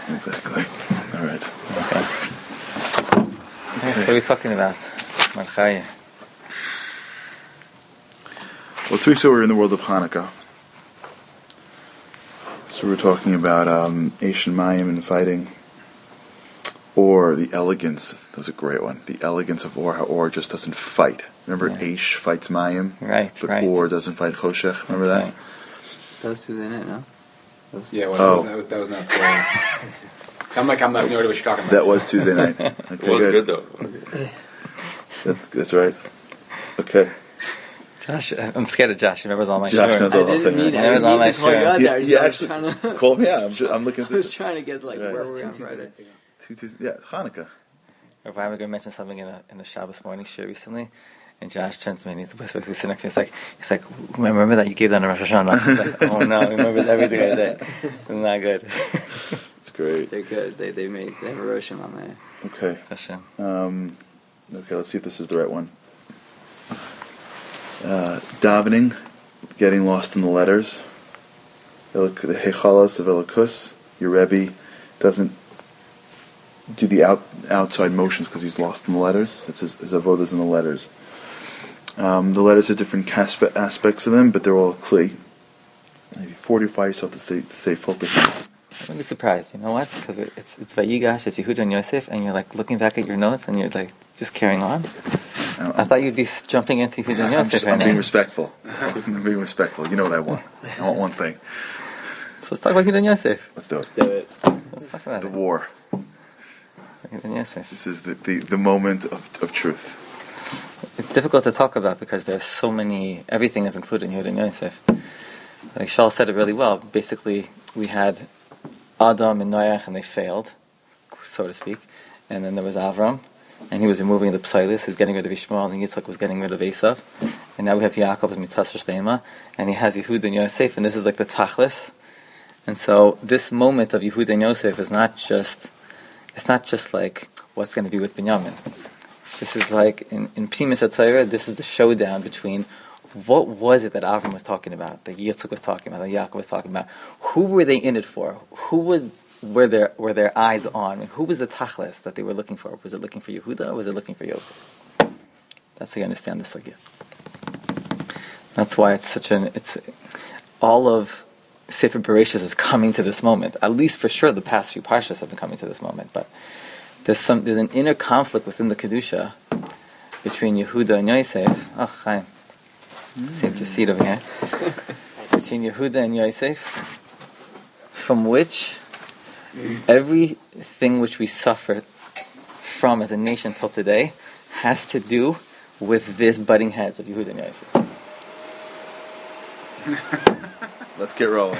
Exactly. All right. Okay. So we're talking about Malchaya. Well, 2 weeks ago we were in the world of Hanukkah. So we're talking about Aish and Mayim and fighting, or the elegance. That was a great one. The elegance of Or, how Or just doesn't fight. Remember, Aish fights Mayim, but Or doesn't fight Choshech. Remember that? Right. Those two in it, no? Yeah, that was not cool. So I'm not know what you're talking about. That was Tuesday night. Okay, It was good though. That's right. Okay. Josh, I'm scared of Josh. He remembers all my Josh knows all I didn't mean That was to all my call you out there. He I was actually trying to called me out. I'm looking at I was this. trying to get like Right. where were we on Friday? Yeah, it's Hanukkah. If I was going to mention something in the Shabbos morning shir recently, and Josh turns to me and he's sitting next to me. He's like, remember that you gave that in Rosh Hashanah? He's like, oh no, he remembers everything I did. It's not good. It's great. They're good. They have a Roshim on there. Okay. Hashem. Okay, let's see if this is the right one. Davening, getting lost in the letters. The Hechalas of Elikus. Your Rebbe doesn't do the outside motions because he's lost in the letters. It's his avodas in the letters. The letters have different aspects of them, but they're all kli. Maybe fortify yourself to stay focused. I'm really surprised. You know what? Because it's Vayigash, it's Yehuda and Yosef, and you're like looking back at your notes and you're like just carrying on. I thought you'd be jumping into Yehuda and Yosef. I'm being respectful. I'm being respectful. You know what I want. I want one thing. So let's talk about Yehuda and Yosef. Let's do it. Let's do it. Let's talk about The it. war. Yehuda and Yosef. This is the moment of truth. It's difficult to talk about because there's so many. Everything is included in Yehuda and Yosef. Like Shaul said it really well. Basically, we had Adam and Noach, and they failed, so to speak. And then there was Avram, and he was removing the Psailis, he was getting rid of Ishmael, and Yitzchak was getting rid of Esav. And now we have Yaakov and Mitzvah Shtema, and he has Yehuda and Yosef, and this is like the Tachlis. And so this moment of Yehuda and Yosef is not just like what's going to be with Binyamin. This is like, in Pnimis HaTorah, this is the showdown between what was it that Avram was talking about, that Yitzchak was talking about, that Yaakov was talking about. Who were they in it for? Were their eyes on? I mean, who was the tachlis that they were looking for? Was it looking for Yehuda or was it looking for Yosef? That's how you understand the sugya. That's why it's all of Sefer Bereshis is coming to this moment. At least for sure, the past few parshas have been coming to this moment. But there's an inner conflict within the kedusha between Yehuda and Yosef. Oh, Chaim. Save your seat over here. Between Yehuda and Yosef, from which everything which we suffer from as a nation till today has to do with this butting heads of Yehuda and Yosef. Let's get rolling.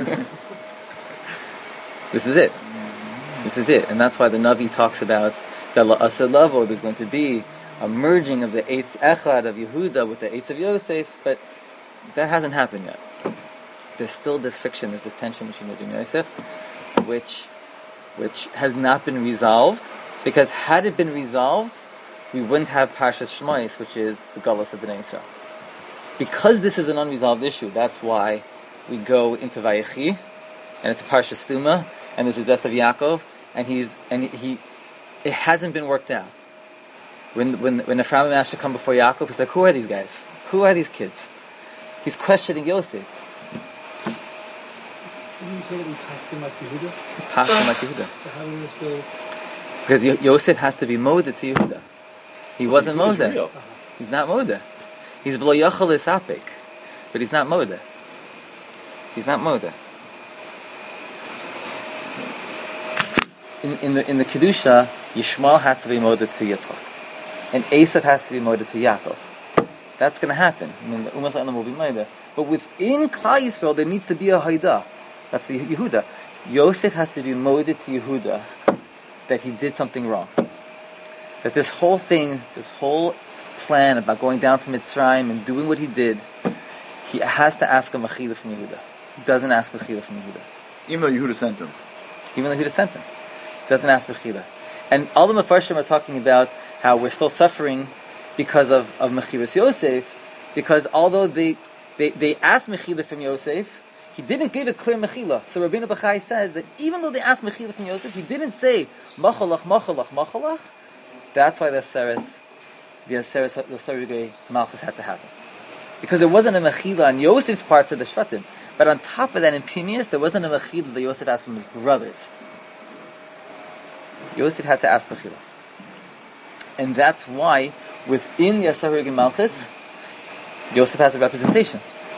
This is it. This is it. And that's why the Navi talks about that La'aseh Lavo, there's going to be a merging of the Eitz Echad of Yehuda with the Eitz of Yosef, but that hasn't happened yet. There's still this friction, there's this tension between Yehuda and Yosef, which has not been resolved, because had it been resolved, we wouldn't have Parshas Shmois, which is the Galus of Bnei Yisrael. Because this is an unresolved issue, that's why we go into Vayechi, and it's a Parshas Stuma, and there's the death of Yaakov, and it hasn't been worked out. When Ephraim asked to come before Yaakov, he's like, who are these guys? Who are these kids? He's questioning Yosef. Didn't you say that we passed him like Yehuda? Passed like Yehuda. So how do we still... Because Yosef has to be modeh to Yehuda. He wasn't modeh. He's not modeh. He's v'lo yachal isapik, but he's not modeh. He's not modeh. In the kedusha, Yishmael has to be modeh to Yitzchak, and Esav has to be modeh to Yaakov. That's going to happen. I mean, the Umas Ha'olam will be modeh. But within Klal Yisrael, there needs to be a Haidah. That's the Yehuda. Yosef has to be modeh to Yehuda that he did something wrong. That this whole thing, this whole plan about going down to Mitzrayim and doing what he did, he has to ask a mechila from Yehuda. He doesn't ask mechila from Yehuda. Even though Yehuda sent him. Even though Yehuda sent him. Doesn't ask mechila. And all the Mefarshim are talking about how we're still suffering because of Mechilas Yosef, because although they asked mechila from Yosef, he didn't give a clear mechila. So Rabbeinu Bachai says that even though they asked mechila from Yosef, he didn't say machalach, machalach, machalach. That's why the Sarugei Malchus had to happen. Because there wasn't a mechila on Yosef's part to the Shvatim. But on top of that, in Pinius, there wasn't a mechila that Yosef asked from his brothers. Yosef had to ask mechila. And that's why, within the Sarugei Malchus, Yosef has a representation.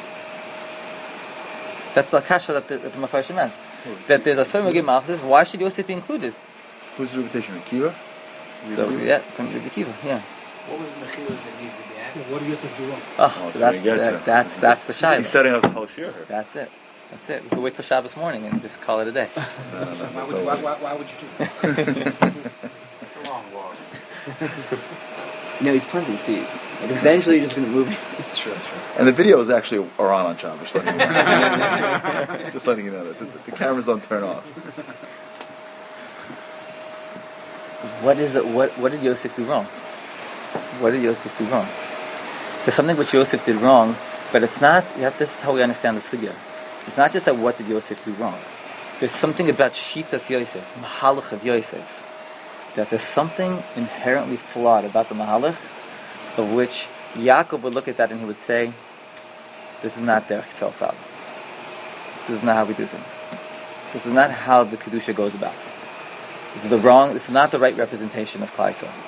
That's the kasha that the Mefarshim has. That there's a Sarugei Malchus, why should Yosef be included? Who's the reputation? Akiva? So, yeah, from Rabbi Akiva, yeah. What was the mechila that needed to be asked? Yeah, what do you have to do wrong? Oh, so that's the shayla. He's setting up the whole shir. That's it. You can wait till Shabbos morning and just call it a day. Why would you do that? It's a long walk. No, he's planting seeds. Like eventually, you're just going to move. That's true. And the videos actually are on Shabbos. Just letting you know that the cameras don't turn off. What did Yosef do wrong? What did Yosef do wrong? There's something which Yosef did wrong, but it's not. This is how we understand the sugya. It's not just that what did Yosef do wrong. There's something about shitas Yosef, mahalach of Yosef, that there's something inherently flawed about the mahalach, of which Yaakov would look at that and he would say, "This is not derech Yisrael Saba. This is not how we do things. This is not how the kedusha goes about. This is not the right representation of Klal Yisrael."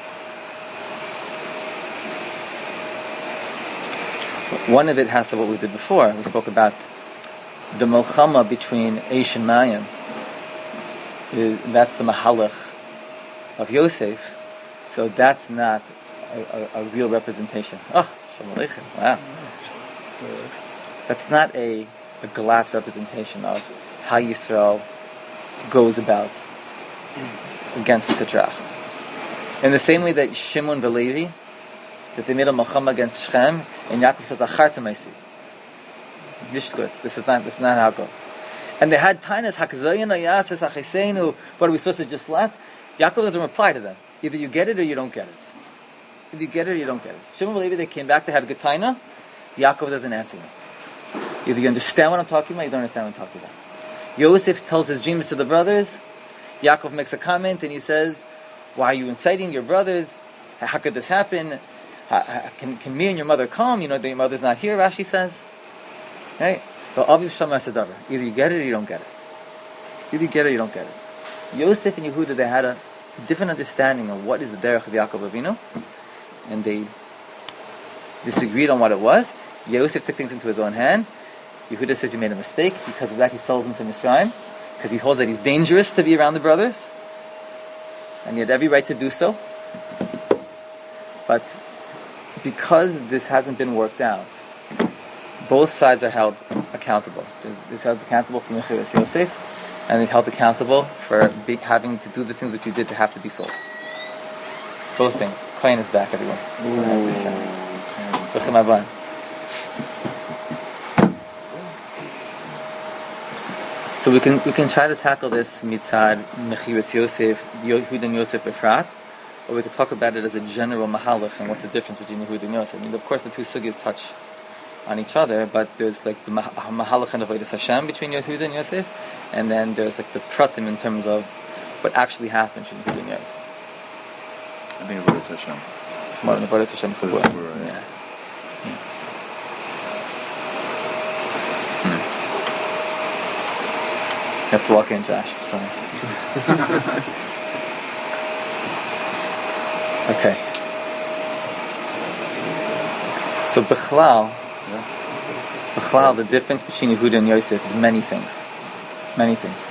One of it has to what we did before. We spoke about the Melchama between Eish and Mayim. That's the Mahalach of Yosef. So that's not a real representation. Oh, Shalom Aleichem. Wow. That's not a glatt representation of how Yisrael goes about against the Sitrach. In the same way that Shimon and Levi, that they made a Melchama against Shechem, and Yaakov says, "Acharta meisi." This is not how it goes. And they had tainas hakazayin ayasis achiseinu. What are we supposed to just let? Yaakov doesn't reply to them. Either you get it or you don't get it. Either you get it or you don't get it. Shimon and Levi, they came back. They had a good taina. Yaakov doesn't answer them. Either you understand what I'm talking about, or you don't understand what I'm talking about. Yosef tells his dreams to the brothers. Yaakov makes a comment and he says, "Why are you inciting your brothers? How could this happen? Can me and your mother come? You know that your mother's not here," Rashi says. Right? But Aviv Shamar Sadavar. Either you get it or you don't get it. Either you get it or you don't get it. Yosef and Yehuda, they had a different understanding of what is the derech of Yaakov Avinu, and they disagreed on what it was. Yosef took things into his own hand. Yehuda says he made a mistake. Because of that, he sells him to Mitzrayim, because he holds that he's dangerous to be around the brothers, and he had every right to do so. But because this hasn't been worked out, both sides are held accountable. There's held accountable for Mechilas Yosef, and they're held accountable for having to do the things which you did to have to be sold. Both things. Kohen is back, everyone. So we can try to tackle this mitzad Mechilas Yosef, Yehuda and Yosef Efrat, or we could talk about it as a general mahalach and what's the difference between Yehuda and Yosef. I mean, of course, the two sugyas touch on each other, but there's like the mahalach and avodas Hashem between Yehuda and Yosef, and then there's like the pratim in terms of what actually happened between Yehuda and Yosef. I think avodas Hashem. It's more than avodas Hashem. Yeah. You have to walk in, Josh. Sorry. Okay. So Bechlal, the difference between Yehuda and Yosef is many things. Many things.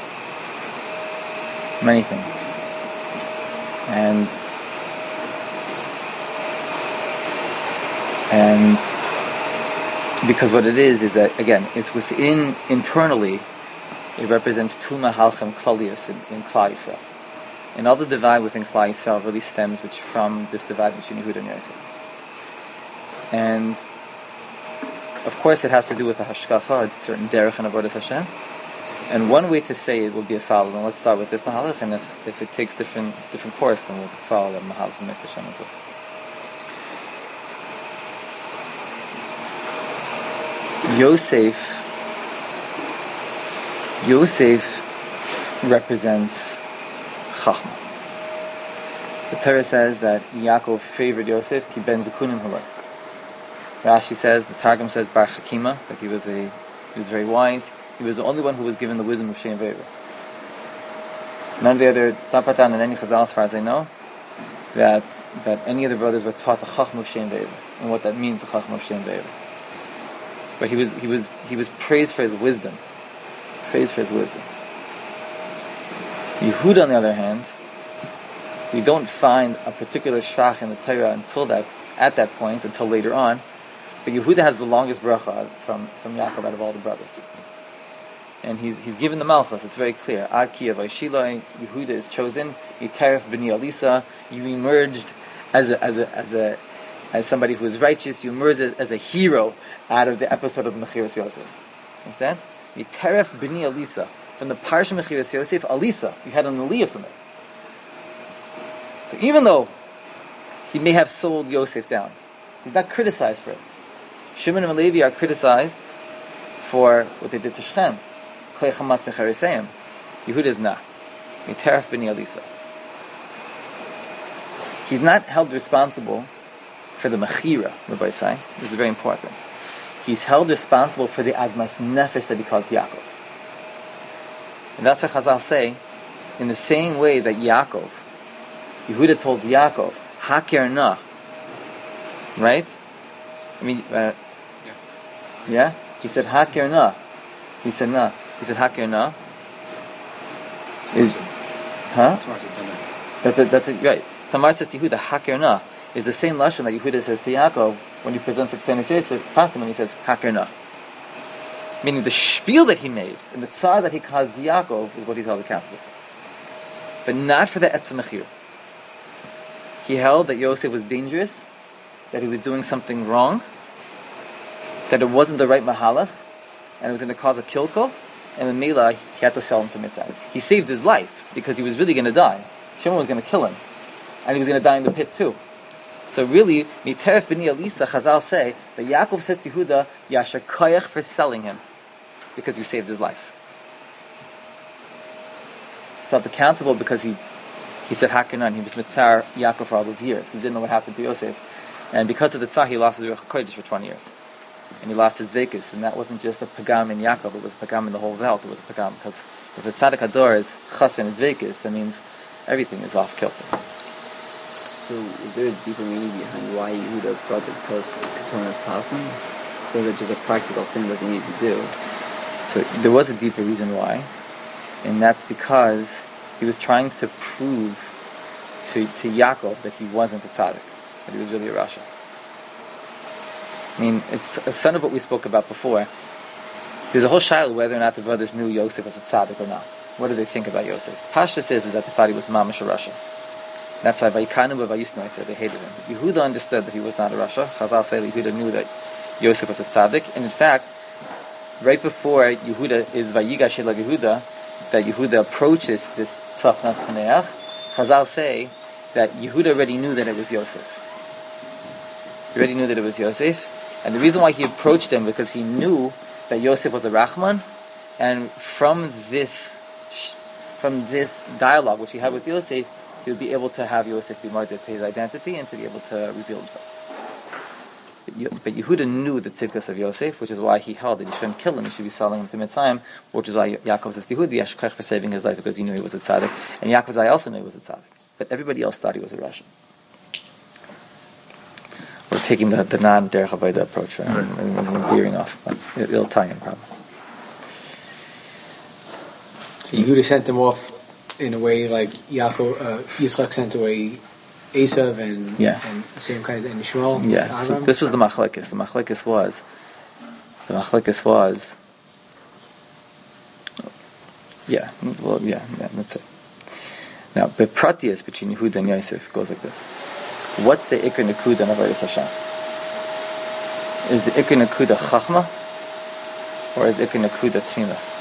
And because what it is that, again, it's within, internally, it represents two mahalchim klalius in Klal Yisrael. And all the divide within Klal Yisrael really stems from this divide between Yehuda and Yosef. And of course it has to do with a hashkafa, a certain derech and avodas Hashem. And one way to say it will be as follows, and let's start with this mahalach, and if it takes different course, then we'll follow the mahalach from Mr. Hashem as well. Yosef Yosef represents Chachma. The Torah says that Yaakov favored Yosef, ki ben zekunim haloi. Rashi says, the Targum says, bar chakima, that he was very wise. He was the only one who was given the wisdom of Shem Ve'er. None of the other Tzapatan and any Chazal, as far as I know, that any of the brothers were taught the Chachma of Shem Ve'er and what that means, the Chachma of Shem Ve'er. But he was praised for his wisdom. Praised for his wisdom. Yehuda, on the other hand, we don't find a particular shvach in the Torah at that point, until later on. But Yehuda has the longest bracha from Yaakov out of all the brothers. And he's given the Malchus, it's very clear. Ad ki avai Shilai, Yehuda is chosen, Yitaref b'ni Alisa, you emerged as somebody who is righteous, you emerged as a hero out of the episode of Mechiras Yosef. Understand? Yitaref b'ni Alisa. From the Parsha Mechiras Yosef, Alisa, you had an aliyah from it. So even though he may have sold Yosef down, he's not criticized for it. Shimon and Levi are criticized for what they did to Shechem. Klei Chamas B'chariseim. Yehuda is not. Yitaref b'ni Alisa. He's not held responsible for the Mechira, Rabbi Say. This is very important. He's held responsible for the Admas Nefesh that he calls Yaakov. And that's what Chazal say, in the same way that Yaakov, Yehuda told Yaakov, Haker na. Right? I mean, yeah? He said, Haker na. He said, na. He said, Haker na. Huh? That's it, right. Tamar says to Yehuda, Haker na, is the same lashon that Yehuda says to Yaakov when he presents a Ketani Seisef, past him, and he says, Haker na. Meaning the spiel that he made, and the tsar that he caused Yaakov, is what he's held accountable for. But not for the Etzem Mechir. He held that Yosef was dangerous, that he was doing something wrong, that it wasn't the right mahalach, and it was going to cause a kilkel, and in Mela, he had to sell him to Mitzrayim. He saved his life, because he was really going to die. Shimon was going to kill him, and he was going to die in the pit too. So really, Miteref b'ni Alisa, Chazal say, that Yaakov says to Yehuda, Yasher koyach for selling him, because you saved his life. He's not accountable because he said Hakinan, he was Mitzar Yaakov for all those years. He didn't know what happened to Yosef. And because of the Tzar, he lost his Ruach HaKodesh for 20 years. And he lost his Dveikus. And that wasn't just a Pagam in Yaakov, it was a Pagam in the whole Welt. It was a Pagam. Because if the Tzaddik Hador is Chasr and his Dveikus, that means everything is off kilter. So is there a deeper meaning behind why Yehuda brought the Ketornas Pasim? Or is it just a practical thing that they need to do? So there was a deeper reason why. And that's because he was trying to prove to Yaakov that he wasn't a tzaddik, that he was really a Rasha. I mean, it's a son of what we spoke about before. There's a whole shiloh whether or not the brothers knew Yosef was a tzaddik or not. What do they think about Yosef? Pashtus is that they thought he was mamash a Rasha. That's why Vayikanu v'Vayisnoi said they hated him. Yehuda understood that he was not a Rasha. Chazal say that Yehuda knew that Yosef was a tzaddik. And in fact, right before Yehuda is Vayigash Ela Yehuda, that Yehuda approaches this Tzafnas Paneach, Chazal say that Yehuda already knew that it was Yosef. He already knew that it was Yosef. And the reason why he approached him, because he knew that Yosef was a Rachman, and from this dialogue which he had with Yosef, he would be able to have Yosef be martyred to his identity and to be able to reveal himself. But Yehuda knew the tzidkus of Yosef, which is why he held that he shouldn't kill him, he should be selling him to Mitzrayim, which is why Yaakov says to Yehuda, Yashkech for saving his life, because he knew he was a tzaddik. And Yaakov Zai also knew he was a tzaddik. But everybody else thought he was a Russian. We're taking the non-Derech Avodah approach, right? And veering off. But it'll tie in, probably. So Yehuda sent them off in a way like Yitzchak sent away Esav and the same kind of in Shmuel. Yeah, so this was the machlekes. The machlekes was, that's it. Now, bepratius between Yehuda and Yosef goes like this. What's the Iker Nekuda in Avodas Hashem? Is the Iker Nekuda Chachma, or is the Iker Nekuda Tzmimus?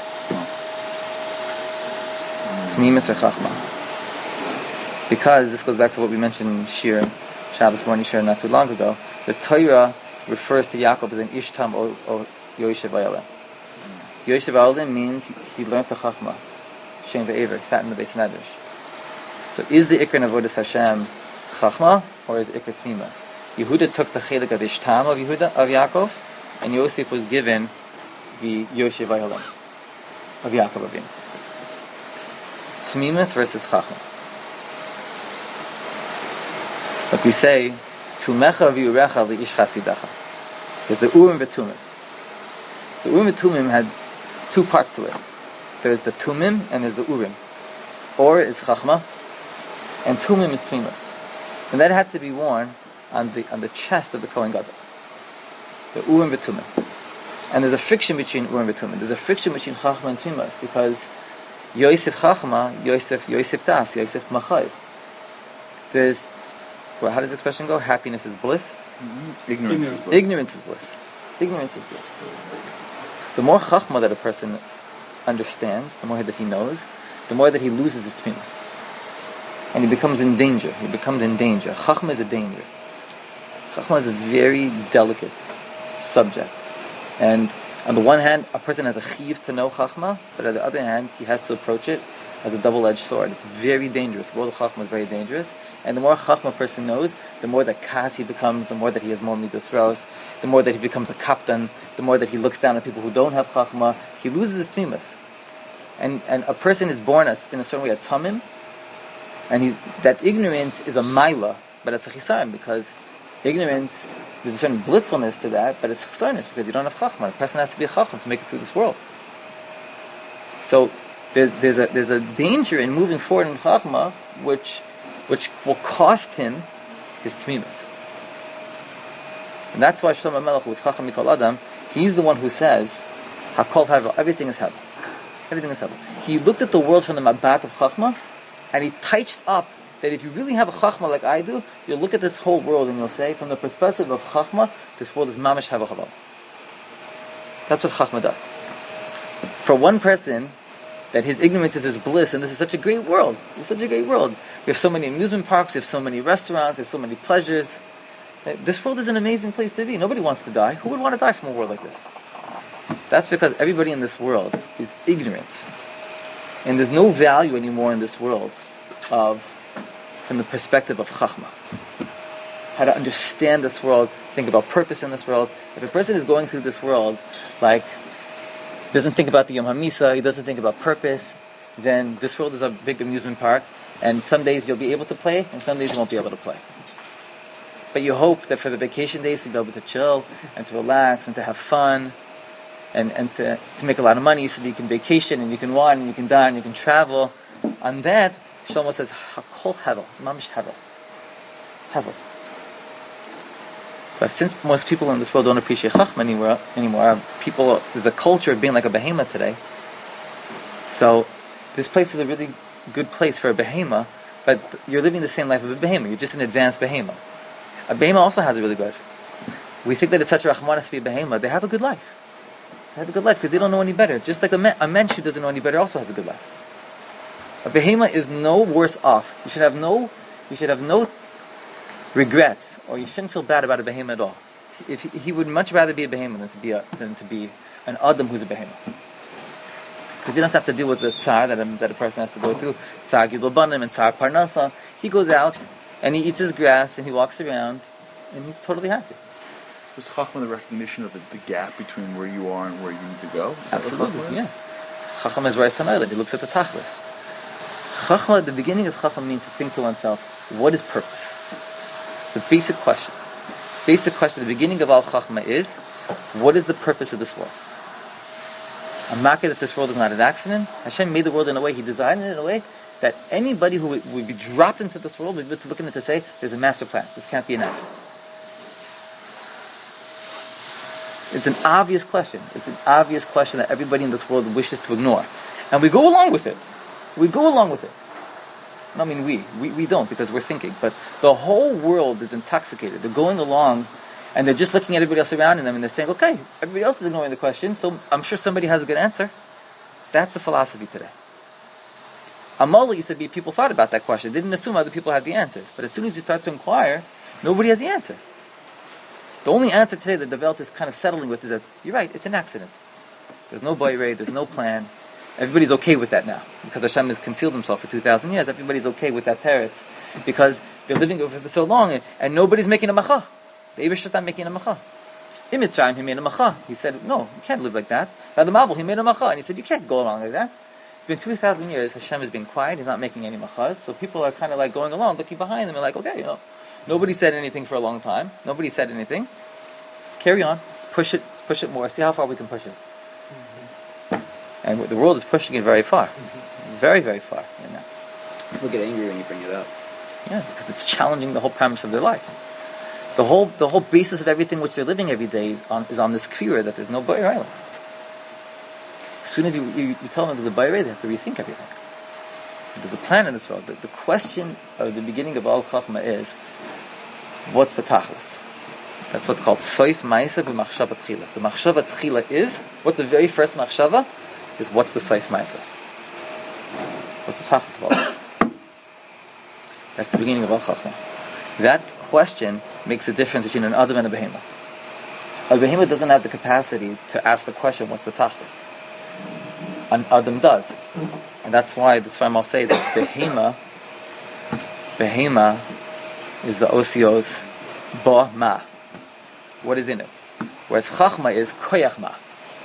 Tzmimus or Chachma? Because this goes back to what we mentioned in Shir, Shabbos morning Shir not too long ago. The Torah refers to Yaakov as an Ishtam or Yoshev Vayaleh. Yoshev Ha'olam means he learned the Chachma. Shem ve'ever, sat in the Beis Medrash. So is the Ikr in Avodas Hashem Chachma, or is the Ikr Tmimas? Yehuda took the chelik of Ishtam of Yaakov, and Yosef was given the Yoshev Ha'olam of Yaakov Avinu. Tmimas versus Chachma. Like we say, Tumecha v'urecha li'ish chasidecha. There's the Urim v'Tumim. The Urim v'Tumim had two parts to it. There's the Tumim and there's the Urim. Or is Chachma, and Tumim is Tmimas. And that had to be worn on the chest of the Kohen Gadol. The Urim v'Tumim. And there's a friction between Urim v'Tumim. There's a friction between Chachma and Tmimas, because Yosef Chachma, Yosef Das, Yosef Machayev. There's, well, how does the expression go? Happiness is bliss. Mm-hmm. Ignorance is bliss. Ignorance is bliss. Ignorance is bliss. The more Chachma that a person understands, the more that he knows, the more that he loses his Tmimas. And he becomes in danger. Chachma is a danger. Chachma is a very delicate subject. And on the one hand, a person has a chiyuv to know Chachma, but on the other hand, he has to approach it as a double-edged sword. It's very dangerous. The world of Chachma is very dangerous. And the more Chachma a person knows, the more that kas he becomes, the more that he has more midos raos, the more that he becomes a kaptan, the more that he looks down at people who don't have Chachma, he loses his tmimas. And a person is born in a certain way a tamim, and that ignorance is a maila, but it's a chisaron, because ignorance, there's a certain blissfulness to that, but it's chisaroness because you don't have Chachma. A person has to be a Chacham to make it through this world. So there's a danger in moving forward in Chachma, which will cost him his tmimas. And that's why Shlomo Melech, who was Chacham Mikol Adam, he's the one who says, Hakol Hevel, everything is Hevel. Everything is Hevel. He looked at the world from the Mabat of Chachma, and he touched up that if you really have a Chachma like I do, you'll look at this whole world and you'll say, from the perspective of Chachma, this world is Mamash Hevel Hevel. That's what Chachma does. For one person, that his ignorance is his bliss, and this is such a great world. It's such a great world. We have so many amusement parks, we have so many restaurants, we have so many pleasures. This world is an amazing place to be. Nobody wants to die. Who would want to die from a world like this? That's because everybody in this world is ignorant. And there's no value anymore in this world from the perspective of Chachma. How to understand this world, think about purpose in this world. If a person is going through this world like doesn't think about the Yom HaMisa, he doesn't think about purpose, then this world is a big amusement park, and some days you'll be able to play, and some days you won't be able to play. But you hope that for the vacation days you'll be able to chill, and to relax, and to have fun, and to make a lot of money so that you can vacation, and you can wine, and you can dine, and you can travel. On that, Shlomo says, Hakol Hevel, it's mamish Hevel. Hevel. But since most people in this world don't appreciate Chachma anymore, there's a culture of being like a behemoth today. So this place is a really good place for a behemoth, but you're living the same life of a behemoth. You're just an advanced behemoth. A behemoth also has a really good life. We think that it's such a rachmanis to be a behemoth. They have a good life. They have a good life because they don't know any better. Just like a mensch who doesn't know any better also has a good life. A behemoth is no worse off. You should have no regrets, or you shouldn't feel bad about a behemoth at all. If he would much rather be a behemoth than to be an adam who's a behemoth, because he doesn't have to deal with the tsar that a person has to go through, tsar gidul banim and tsar parnasa. He goes out and he eats his grass and he walks around and he's totally happy. Was Chachma the recognition of the gap between where you are and where you need to go? Absolutely, yeah. Chacham is Reis HaNoilad. He looks at the tachlis. Chachma, the beginning of Chacham means to think to oneself, what is purpose? It's a basic question. Basic question at the beginning of Al Chachma is, what is the purpose of this world? I'm not that this world is not an accident. Hashem made the world in a way, He designed it in a way that anybody who would be dropped into this world would be able to look at it to say, there's a master plan. This can't be an accident. It's an obvious question. It's an obvious question that everybody in this world wishes to ignore. And we go along with it. I mean, we don't, because we're thinking. But the whole world is intoxicated. They're going along, and they're just looking at everybody else around them, and they're saying, okay, everybody else is ignoring the question, so I'm sure somebody has a good answer. That's the philosophy today. Amallah used to be, people thought about that question. They didn't assume other people had the answers. But as soon as you start to inquire, nobody has the answer. The only answer today that the Welt is kind of settling with is that, you're right, it's an accident. There's no Bayrei, there's no plan. Everybody's okay with that now. Because Hashem has concealed himself for 2,000 years, everybody's okay with that teretz. Because they're living over so long and nobody's making a macha. The Eibush is not making a macha. In Mitzrayim, he made a macha. He said, no, you can't live like that. By the Mabul, he made a macha. And he said, you can't go along like that. It's been 2,000 years, Hashem has been quiet, he's not making any machas, so people are kind of like going along, looking behind them and like, okay, nobody said anything for a long time, nobody said anything. Let's carry on, let's push it more, see how far we can push it. And the world is pushing it very far. Very, very far. People get angry when you bring it up. Yeah, because it's challenging the whole premise of their lives. The whole basis of everything which they're living every day is on this kfira that there's no Bayer Island. As soon as you tell them there's a Bayrei, they have to rethink everything. There's a plan in this world. The question of the beginning of all Chachma is, what's the Tachlis? That's what's called Soif Ma'isa b'Machshava Tchila. The Machshava Tchila is, what's the very first Machshava? Is what's the Soif Ma'isa? What's the Tachlis of all this? That's the beginning of all Chachma. That question makes a difference between an Adam and a Behemah. A Behemah doesn't have the capacity to ask the question, what's the Tachlis? An Adam does. And that's why the Sfarim all say that Behema is the Osios Ba Ma. What is in it? Whereas Chachma is Koyach Ma.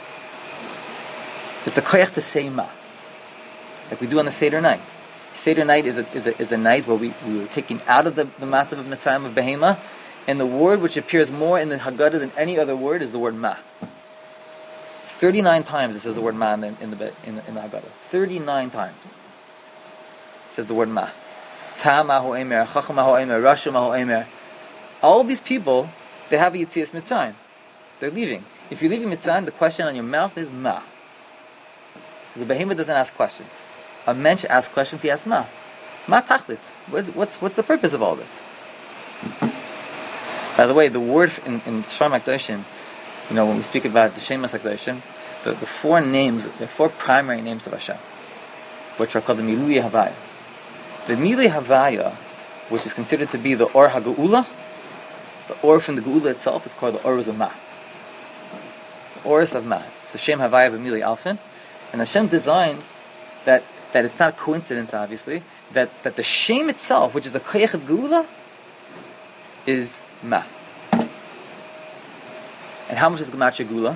It's a Koyach to say Ma. Like we do on the Seder night. Seder night is a night where we were taken out of the matzav of Mitzrayim of Behema, and the word which appears more in the Haggadah than any other word is the word Ma. 39 times it says the word Ma in the Haggadah. 39 times it says the word Ma. Ta mahu emer, chacham mahu emer, rasha mahu emer. All these people, they have a Yetzias Mitzrayim. They're leaving. If you're leaving Mitzrayim, the question on your mouth is Ma. Because the Behemoth doesn't ask questions. A mensch asks questions, he asks Ma. Ma tachlit. What's the purpose of all this? By the way, the word in Sfarim HaKadoshim, when we speak about the Shemas HaKadoshim, the four names, the four primary names of Hashem, which are called the Milui Havaya. The Milui Havaya, which is considered to be the Or HaGeula, the Or from the Geula itself is called the Or of Ma. The Or of Ma. It's the Shem Havaya b'Milui Alfin. And Hashem designed that it's not a coincidence, obviously, that the Shem itself, which is the Koyach of Geula, is Ma. And how much is Gematria Gula?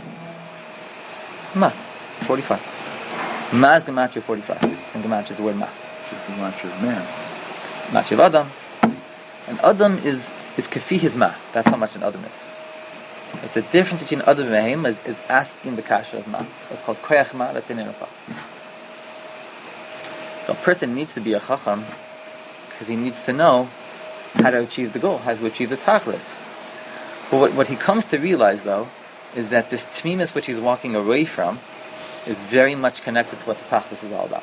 Ma. 45. Ma is Gematria 45. And Gematria is the word Ma. Which is the Gematria of man. It's Gematria of Adam. And Adam is Kafi his Ma. That's how much an Adam is. It's the difference between Adam and Behema is asking the Kasha of Ma. That's called Koyach Ma. That's in Enopah. So a person needs to be a Chacham because he needs to know how to achieve the goal, how to achieve the Tachlis. But what he comes to realize, though, is that this Tmimus which he's walking away from is very much connected to what the Tachlis is all about.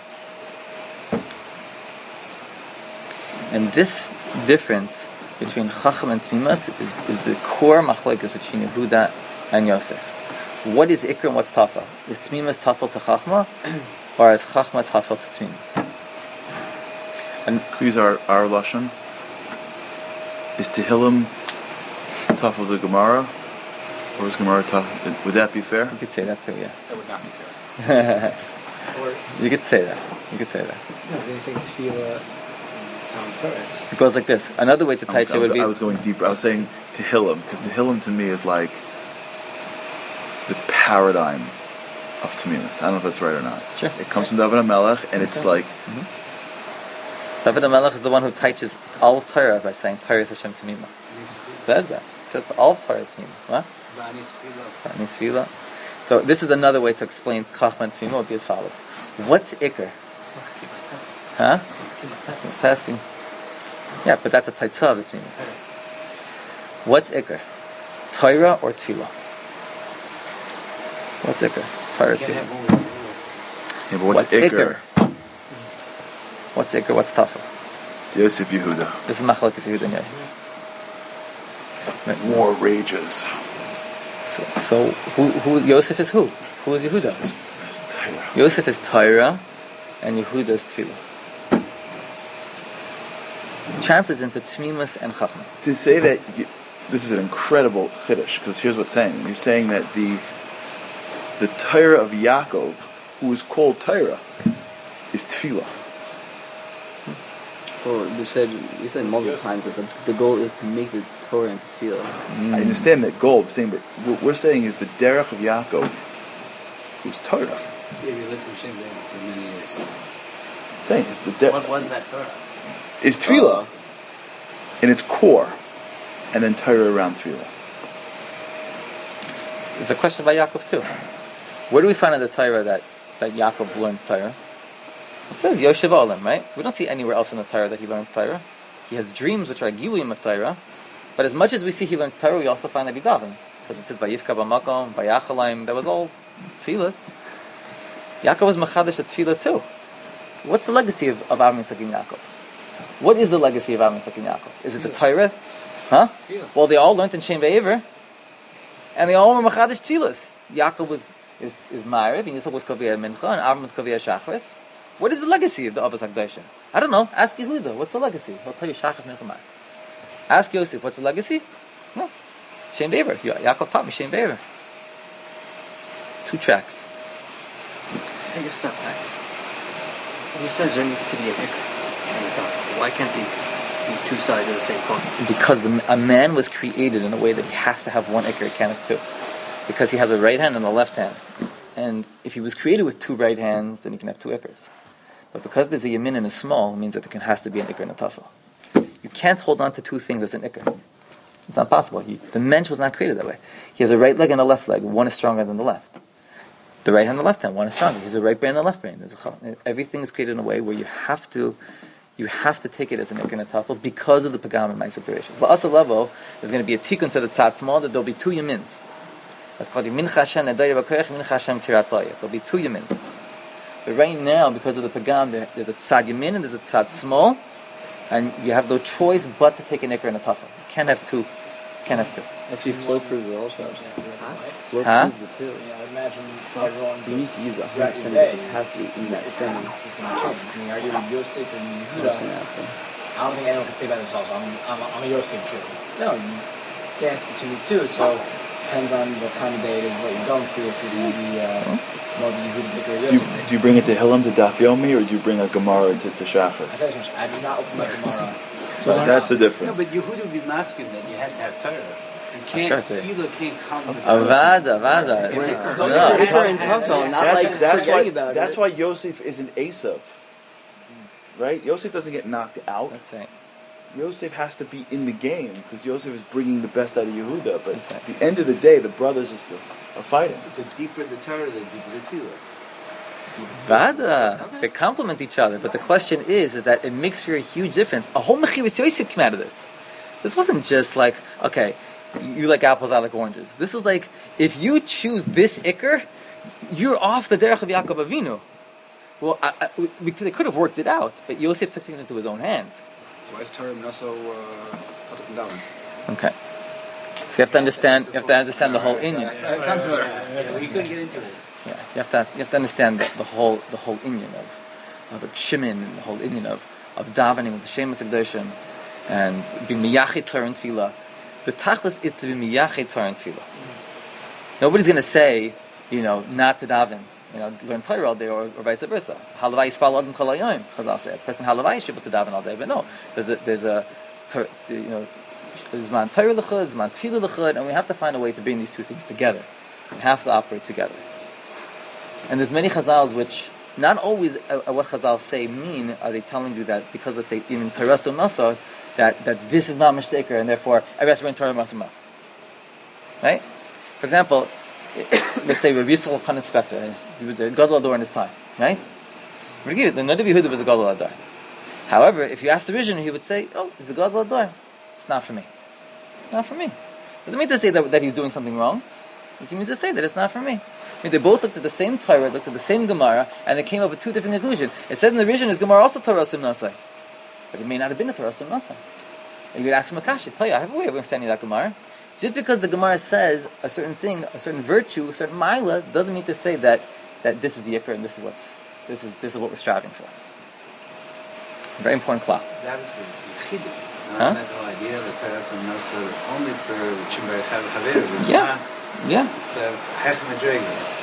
And this difference between Chacham and Tmimus is the core machlokes between Yehuda and Yosef. What is Ikr and what's Tafel? Is Tmimus Tafel to Chachma, or is Chachma Tafel to Tmimus? And who's our Lashon? Is Tehillim Tafel to Gemara? Or is Gemara Tafel? Would that be fair? You could say that too, yeah. That would not be fair. You could say that. No, they say Tefillah and Talmud Torah. It goes like this. Another way to touch it would be... I was going deeper. I was saying Tehillim, because Tehillim to me is like the paradigm of Tamimus. I don't know if that's right or not. It's true. It comes from David HaMelech, and it's like... David HaMelech is the one who teaches all of Torah by saying Torah is Hashem Tamima. It says that. It says all of Torah is Tamima. What? Ba'ani Sfila. So this is another way to explain Chachma and Tamima would be as follows. What's Iker? Huh? It's passing. Yeah, but that's a Taitzah of Tamimus. What's Iker? Torah or Tefillah? What's Iker? Torah or Tefillah? Yeah, but what's Iker? What's Iker? What's Tafel? It's Yosef Yehuda. This is Machlokes Yehuda and Yosef. War rages. So who Yosef is who? Who is Yehuda? Yosef is Torah and Yehuda is Tefillah. Translates into Tmimus and Chachma. To say that this is an incredible chiddush, because here's what's saying. You're saying that the the Torah of Yaakov, who is called Torah, is Tefillah. Well, you said multiple times that the goal is to make the Torah into Tefillah. I understand that goal, but what we're saying is the derech of Yaakov, who's Torah. Yeah, we lived in Shem for many years. Saying it's the What was that Torah? Is Tefillah in its core, and then Torah around Tefillah. It's a question by Yaakov too. Where do we find in the Torah that Yaakov learns Torah? It says Yoshev Olam, right? We don't see anywhere else in the Torah that he learns Torah. He has dreams which are Giluyim of Torah, but as much as we see he learns Torah, we also find that he davens. Because it says Vayifka b'makom, Vayachalaim, that was all Tefillah. Yaakov was Machadash at Tefillah too. What's the legacy of Avraham, Yitzchak, and Yaakov? What is the legacy of Avraham, Yitzchak, and Yaakov? Is it the Torah? Huh? Tefillah. Well, they all learned in Shem Ve'ever, and they all were Machadash Tefillah. Yaakov is Ma'ariv, and Yitzchak was Kaviyah Mincha, and Avraham was Kaviyah Shachris. What is the legacy of the Avos HaKadoshim? I don't know. Ask Yehuda. What's the legacy? He'll tell you Shachris Mincha Ma'ariv. Ask Yosef. What's the legacy? No. Shem Ve'ever. Yaakov taught me Shem Ve'ever. 2 tracks. Take a step back. Who says there needs to be a hikr and a tafel? Why can't they be 2 sides of the same coin? Because a man was created in a way that he has to have 1 ikr, it can't have 2. Because he has a right hand and a left hand. And if he was created with 2 right hands, then he can have 2 ikrs. But because there's a yamin and a small, it means that there has to be an ikr and a tafel. You can't hold on to 2 things as an ikr. It's not possible. The mensch was not created that way. He has a right leg and a left leg. One is stronger than the left. The right hand and the left hand, one is stronger. He has a right brain and a left brain. Everything is created in a way where you have to take it as an ikr and a tafel because of the pagam and ma'aseh bereishis. La'aseh level, there's going to be a tikkun to the tzad small that there'll be 2 yamins. That's called Mincha Hashem Nedaya B'Koyach, Mincha Hashem Tiratzayah. There'll be 2 yamins. But right now, because of the pagam, there's a tzad yamin and there's a tzad small, and you have no choice but to take an ikr and a tafel. You can't have 2. Actually, flow proves it also. Flow proves it too. Yeah, I imagine you need to use 100% of the capacity in that thing. It's going to change. I mean, are you a Yosef and Yehuda? I don't think anyone can say by themselves, I'm a Yosef Jew. No, you dance between the 2, so depends on what time of day it is, what you're going through, if you're going to be more of a Yehuda or Yosef. Do you bring it to Hillam, to Daf Yomi, or do you bring a Gemara to Shachris? I do not open my Gemara. So that's the difference. No, but Yehuda would be masking that you have to have Torah. You can't, Tefillah can't come with Avada. Ikr and tafel, not forgetting about it. That's why Yosef isn't Esav. Right? Yosef doesn't get knocked out. That's right. Yosef has to be in the game because Yosef is bringing the best out of Yehuda. But at the end of the day, the brothers are fighting. The deeper the Torah, the deeper the Tefillah. Vada. They complement each other. But the question is that it makes for a huge difference. A whole Mechivas Yosef came out of this. This wasn't just like, okay, you like apples, I like oranges. This is like, if you choose this ikr, you're off the derech of Yaakov Avinu. Well, they could have worked it out, but Yosef took things into his own hands. So why is Torah not so from down? Okay. So you have to understand the whole inyan. We couldn't get into it. Yeah, you have to understand the whole inyan of Shimon and the whole inyan of davening with the Shemus HaKadoshim and being miyachet Torah and Tefillah. The tachlis is to be miyachet Torah and Tefillah. Nobody's going to say, not to daven, learn Torah all day or vice versa. Halavai yisfal adam kol hayom. Chazal say a person halavai should be able to daven all day, but no, there's a Zman Torah l'chud, Zman Tefillah l'chud, and we have to find a way to bring these 2 things together. We have to operate together. And there's many chazals which not always what chazal say mean are they telling you that because let's say even Torah so Masar that this is not mishtaker and therefore everybody has to bring Torah Masar Masar. Right? For example, let's say Rabbi Yisrael Chanan Spector, he was a Gadol Ador in his time, right? The Nadav Yehuda was a Gadol Ador. However, if you ask the Rishon, he would say, "Oh, he's a Gadol Ador. It's not for me. Not for me." Doesn't mean to say that he's doing something wrong. It means to say that it's not for me. I mean, they both looked at the same Torah, looked at the same Gemara, and they came up with 2 different conclusions. It said in the Rishon, his Gemara also Torah Sim Nasai. But it may not have been a Torah Sim Nasai. And you would ask him, Akash, tell you, I have a way of understanding that Gemara. Just because the Gemara says a certain thing, a certain virtue, a certain Maila, doesn't mean to say that this is the Yikr and this is what we're striving for. Very important clock. That was for Yechidim. Not the whole idea of the Torah Sim Nasai that's only for Shimbar Chaveru. Yeah. It's a Hech Madrega.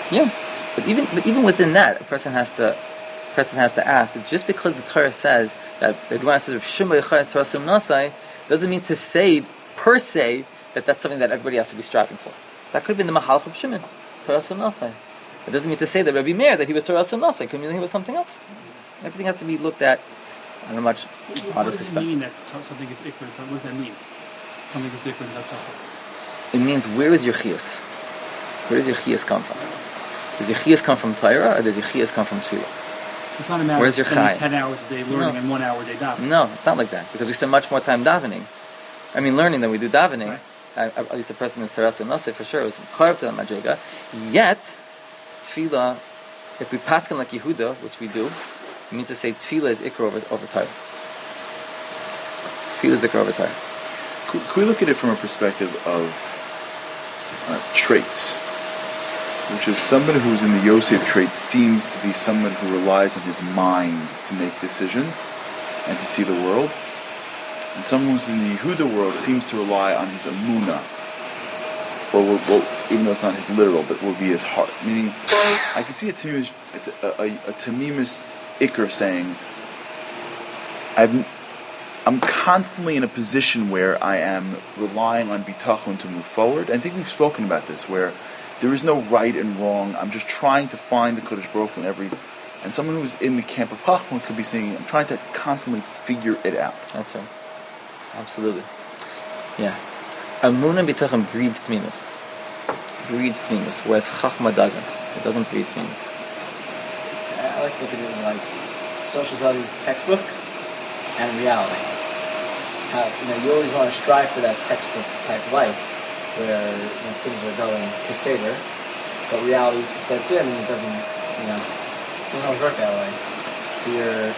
Yeah, but even within that, a person has to ask that just because the Torah says that the Gemara says doesn't mean to say per se that that's something that everybody has to be striving for. That could have been the Mahalch of Shimon, Torah Nasai. It doesn't mean to say that Rabbi Meir that he was Torah Nasai. It could mean that he was something else. Everything has to be looked at on a much broader perspective. What does it mean that something is ikr? What does that mean? Something is ikr, not tafel. It means where is your chiyus? Where does your chiyus come from? Does your chiyus come from Torah or does your chiyus come from tefillah? So it's not a matter Where's of your spending chai? 10 hours a day learning and 1 hour a day davening. No, it's not like that because we spend much more time davening. I mean, learning than we do davening. Right. At least a person is Terasa Nase for sure. It was carved to that madrega. Yet, tefillah, if we paskin like Yehuda, which we do, it means to say tefillah is ikra over Torah. Tefillah is ikra over Torah. Could we look at it from a perspective of traits? Which is somebody who's in the Yosef trait seems to be someone who relies on his mind to make decisions and to see the world. And someone who's in the Yehuda world seems to rely on his emunah, or even though it's not his literal, but will be his heart. Meaning, I can see a Tamimus Iker saying, I'm constantly in a position where I am relying on bitachon to move forward. I think we've spoken about this, where there is no right and wrong. I'm just trying to find the Kodesh Baruch Hu in every. And someone who's in the camp of Chachma could be saying, I'm trying to constantly figure it out. That's it. Absolutely. Yeah. Amunah bitachon breeds tmimus. Whereas Chachma doesn't. It doesn't breed tmimus. I like to look at it as like social studies textbook and reality. How you always want to strive for that textbook type life where things are going beseder, but reality sets in and it doesn't always work that way. So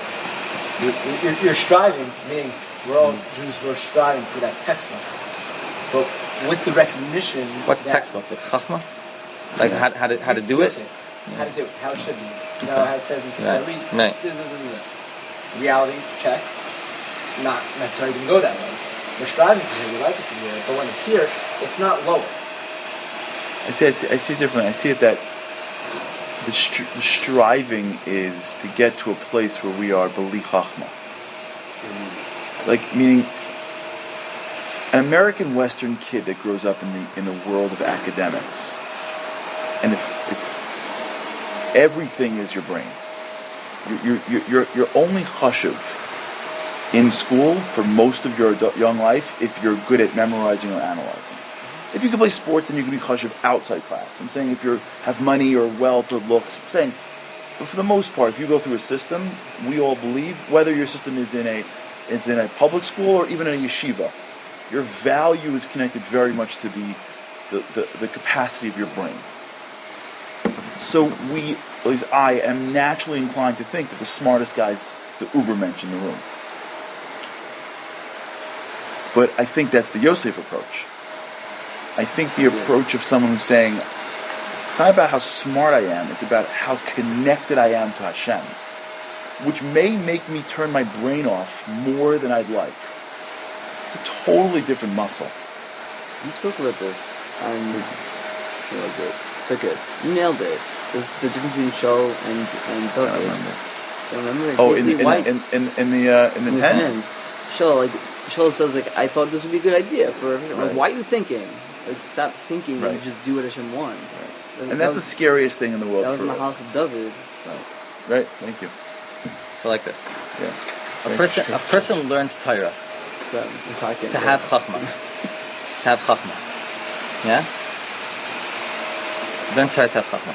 you're striving, meaning we're all Jews who are striving for that textbook, but with the recognition. What's the textbook? Like Chachma? Like how to do it? How to do it? How it should be? You know how it says in Kislev. Right. Reality check. Not necessarily going to go that way. We're striving for it. We like it to be there, but when it's here, it's not lower. I see it differently. I see it that the striving is to get to a place where we are beli chachma. Like, meaning an American Western kid that grows up in the world of academics, and if everything is your brain, you're only chashuv in school for most of your young life if you're good at memorizing or analyzing. If you can play sports, then you can be chashuv outside class. I'm saying if you have money or wealth or looks, I'm saying, but for the most part, if you go through a system, we all believe, whether your system is in a public school or even in a yeshiva, your value is connected very much to the capacity of your brain. So at least I am naturally inclined to think that the smartest guy's the Ubermensch in the room. But I think that's the Yosef approach. I think the approach of someone who's saying, it's not about how smart I am, it's about how connected I am to Hashem, which may make me turn my brain off more than I'd like. It's a totally different muscle. You spoke about this, and what was it? Sukkot. You nailed it. There's the difference between Shaul and David. I remember. You remember? Oh, in the tent? Shaul says, I thought this would be a good idea for everyone. Right. Like, why are you thinking? Stop thinking Right. and just do what Hashem wants. Right. And that's the scariest thing in the world. That was for Mahalach of David. Right, thank you. So like this. Yeah. A person learns Torah to have Chachma. To have Chachma. Yeah? Learn Torah to have Chachma.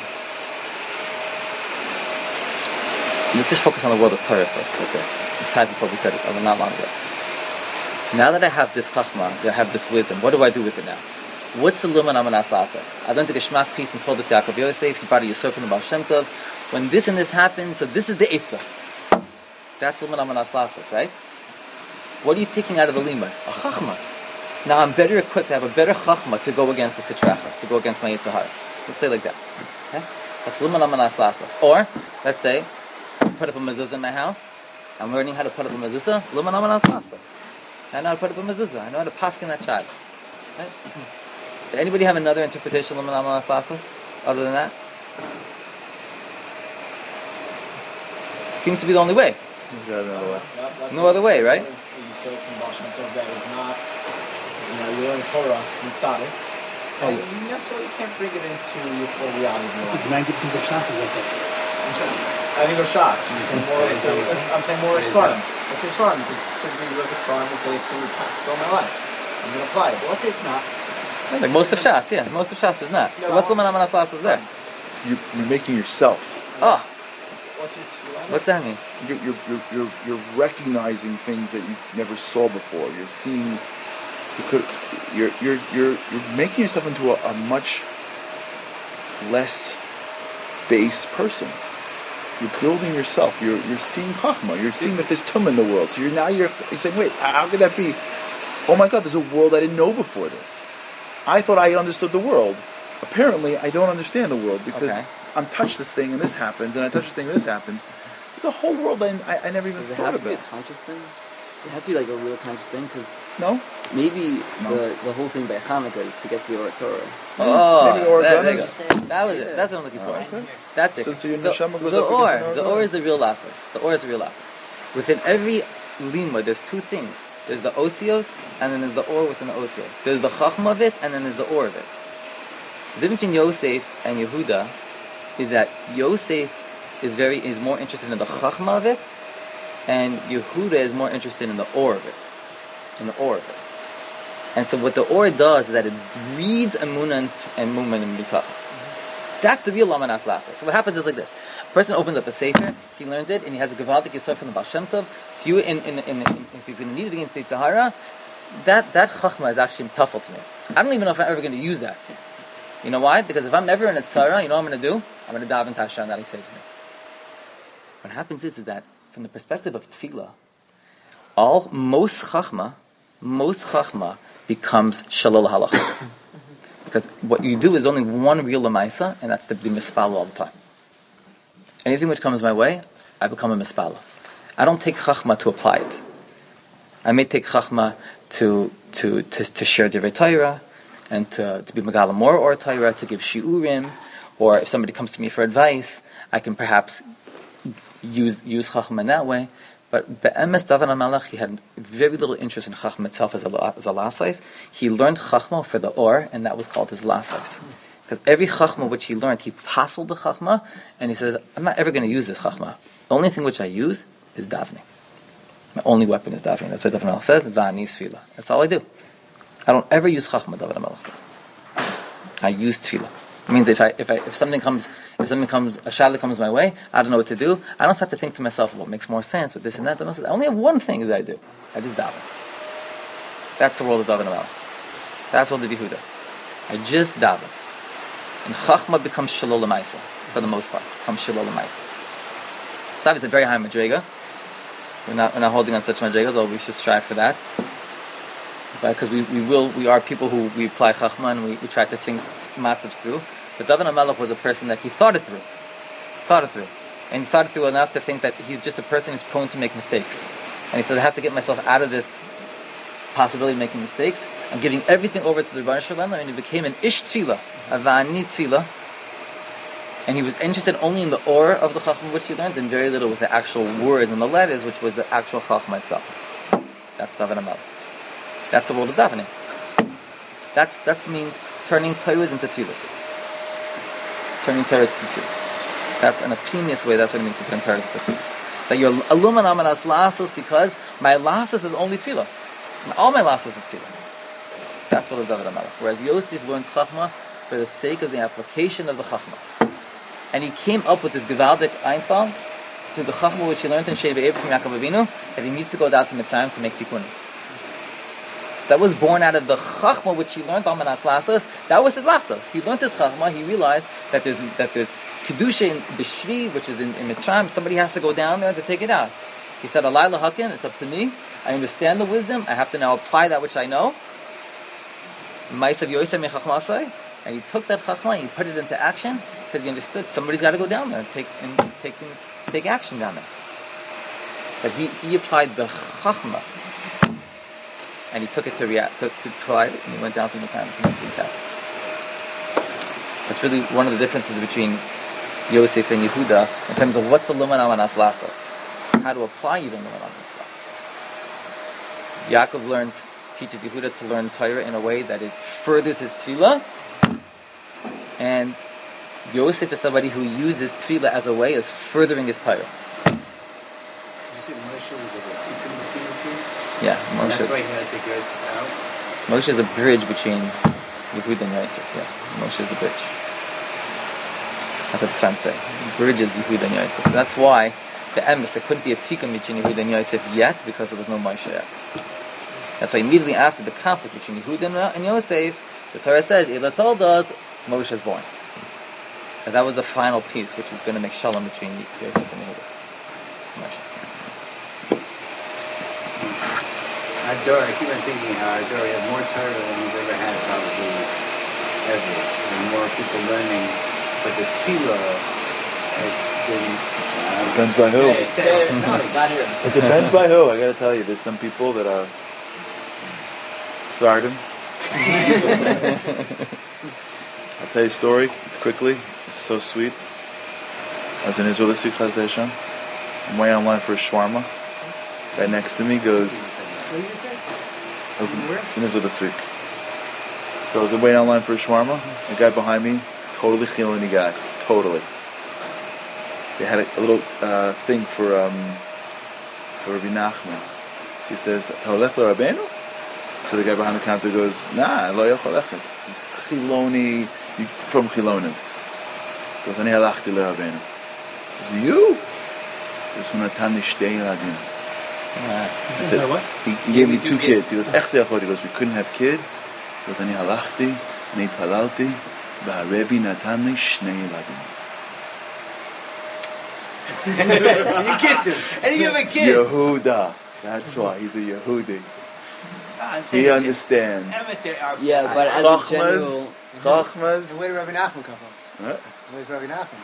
Let's just focus on the world of Torah first, like this. Tavi probably said it not long ago. Now that I have this Chachma, I have this wisdom, what do I do with it now? What's the Luman Amanas Lasas? I learned the Geschmack piece and told this Yaakov Yosef, he brought a Yosef from the Baal Shem Tov. When this and this happens, so this is the Eitzah. That's Luman Amanas Lasas, right? What are you taking out of a Lima? A Chachma. Now I'm better equipped, I have a better Chachma to go against the Sitracha, to go against my Yitzhahara. Let's say like that. Okay? That's Luman Amanas Lasas. Or, let's say, I put up a mezuzah in my house. I'm learning how to put up a mezuzah. Luman Amanas Lasas. I know how to put up a mezuzah. I know how to paskin that child. Right? Does anybody have another interpretation of Luman Amanas Lasas other than that? Seems to be the only way. No other way, right? You say from Baal Shem Tov that is not, you learn Torah mitzvah. And you necessarily can't bring it into your full reality. It's like 90% of Shas is like that. I think of Shas. I'm saying more like Svarim. Let's say Svarim, because typically we look at Svarim and say it's going to be practical in my life. I'm going to apply it. But let's say it's not. Like most of Shas, yeah. Most of Shas is not. So what's Luman Amanas Lassos there? You're making yourself. Oh. What's What's that mean? You're recognizing things that you never saw before. You're seeing. You're making yourself into a much less base person. You're building yourself. You're seeing Chachma. You're seeing that there's Tum in the world. So you're saying, wait, how could that be? Oh my God, there's a world I didn't know before this. I thought I understood the world. Apparently, I don't understand the world because I'm touched this thing and this happens, and I touch this thing and this happens. There's a whole world I never even thought about. Does it have to be a conscious thing? It has to be like a real conscious thing, because no. Maybe the whole thing by Hanukkah is to get the Or Torah. Oh, maybe the Or that was it. That's what I'm looking for. Okay. That's it. So your neshama goes the up Or. against The Or is the real lassos. The Or is the real lassos. Within every lima, there's two things. There's the osios, and then there's the Or within the osios. There's the chachma of it, and then there's the Or of it. The difference between Yosef and Yehuda is that Yosef is more interested in the chachma of it, and Yehuda is more interested in the Or of it. In the Or of it. And so what the Or does is that it breeds Emunah and Mu'min and Bitachon. That's the real Lamanas Lasa. So what happens is like this. A person opens up a Sefer, he learns it, and he has a Gevaldik Yisrael from the Baal Shem Tov. So you, if he's going to need it against Seit Sahara, that Chachma is actually tough to me. I don't even know if I'm ever going to use that. You know why? Because if I'm ever in a tzara, you know what I'm going to do? I'm going to daven to Hashem that he saves me. What happens is that from the perspective of Tefillah, most Chachma becomes Shalol Halacha. Because what you do is only one real Lamaisa, and that's the Mispala all the time. Anything which comes my way, I become a Mispala. I don't take Chachma to apply it. I may take Chachma to share Divrei Torah, and to be Megala more or Torah, to give Shiurim, or if somebody comes to me for advice, I can perhaps use Chachma in that way. But Be'emes David HaMelech, he had very little interest in Chachma itself as a lasais. He learned Chachma for the Or, and that was called his lasais. Because every Chachma which he learned, he passled the Chachma, and he says, I'm not ever going to use this Chachma. The only thing which I use is davening. My only weapon is davening. That's what David HaMelech says, Va'ani Sfila. That's all I do. I don't ever use Chachma, David HaMelech says. I use Tefillah. It means if something comes, a shadla comes my way, I don't know what to do. I don't have to think to myself what makes more sense with this and that. I only have one thing that I do. I just daven. That's the world of David HaMelech. That's the world of Yehuda. I just daven. And Chachma becomes Shalol L'maisa, for the most part. Becomes Shalol L'maisa. It's obviously a very high madrega. We're not holding on such madregas, although we should strive for that. Because we are people who we apply Chachma and we try to think matzahs through. But David HaMelech was a person that he thought it through. And he thought it through enough to think that he's just a person who's prone to make mistakes. And he said, I have to get myself out of this possibility of making mistakes. I'm giving everything over to the Rebbeinu Shalom, and he became an Ish Tefillah, a Va'ani Tefillah. And he was interested only in the Or of the Chachma which he learned, and very little with the actual words and the letters, which was the actual Chachma itself. That's David HaMelech. That's the world of davening. That means turning Torahs into Tefillahs. Turning Torahs into Tefillahs. That's an opinious way, that's what it means to turn Torahs into Tefillahs. That you're aluman amanas lasos because my lasos is only Tefillah. And all my lasos is Tefillah. That's what is David HaMelech. Whereas Yosef learns Chachma for the sake of the application of the Chachma. And he came up with this Gevaldik Einfall through the Chachma which he learned in Sheva Eber from Yaakov Avinu, that he needs to go down to Mitzrayim to make Tikkunim. That was born out of the Chachma which he learned on Manas Lasos. That was his Lasos. He learned his Chachma. He realized that there's Kedusha in Bishri, which is in Mitzrayim. Somebody has to go down there to take it out. He said, Alai Lahakin, it's up to me. I understand the wisdom. I have to now apply that which I know. Ma'asav Yosef me Chachmasai. And he took that Chachma and he put it into action because he understood somebody's got to go down there and take action down there. But he applied the Chachma. And he took it to try it, and he went down through the time to make things happen. That's really one of the differences between Yosef and Yehuda in terms of what's the Luman Amanas Lasos, how to apply even Luman Amanas Lasos. Yaakov teaches Yehuda to learn Torah in a way that it furthers his tefillah, and Yosef is somebody who uses tefillah as a way as furthering his Torah. Did you say Moshe was like a tikkun between the two? Yeah, And Moshe. that's why he had to take Yosef out? Moshe is a bridge between Yehuda and Yosef. Yeah, Moshe is a bridge. That's what the Tzram say. Bridges Yehuda and Yosef. So that's why the emes, there couldn't be a tikkun between Yehuda and Yosef yet, because there was no Moshe yet. That's why immediately after the conflict between Yehuda and Yosef, the Torah says, Ela told us, Moshe is born. And that was the final piece, which was going to make shalom between Yosef and Yehuda. It's Moshe. Our Dor, I keep on thinking how our Dor, we have more Torah than we've ever had, probably ever. And more people learning. But the tefillah has been... Depends by who. Say it. No, not here. It depends by who. I gotta tell you, there's some people that are sardin. I'll tell you a story quickly. It's so sweet. I was in Israel this week, Chaz Hashem. I'm waiting online for a shawarma. Right next to me goes... What did you say? I was in Israel this week. So I was waiting online for a shawarma. The guy behind me, totally chiloni guy. Totally. They had a little thing for Rabbi Nachman. He says, "Ta'olech l'Rabbeinu?" So the guy behind the counter goes, "Nah, lo yochel lechem. It's chiloni from chilonim." He goes, "Ani halachti l'Rabbeinu." He says, "You?" He goes, "Hu natan li shtei yeladim." I said, What? he gave me 2 kids. He goes, "Ech ze yachol?" He goes, "We couldn't have kids." He goes, "Ani halachti, ani talalti, v'harebi natan li shnei yeladim." You kissed him. And you give him a kiss. Yehuda. That's why he's a Yehudi. He understands. Yeah, but as a general... Chachmas. And where did Rabbi Nachman come from? What? Where's Rabbi Nachman?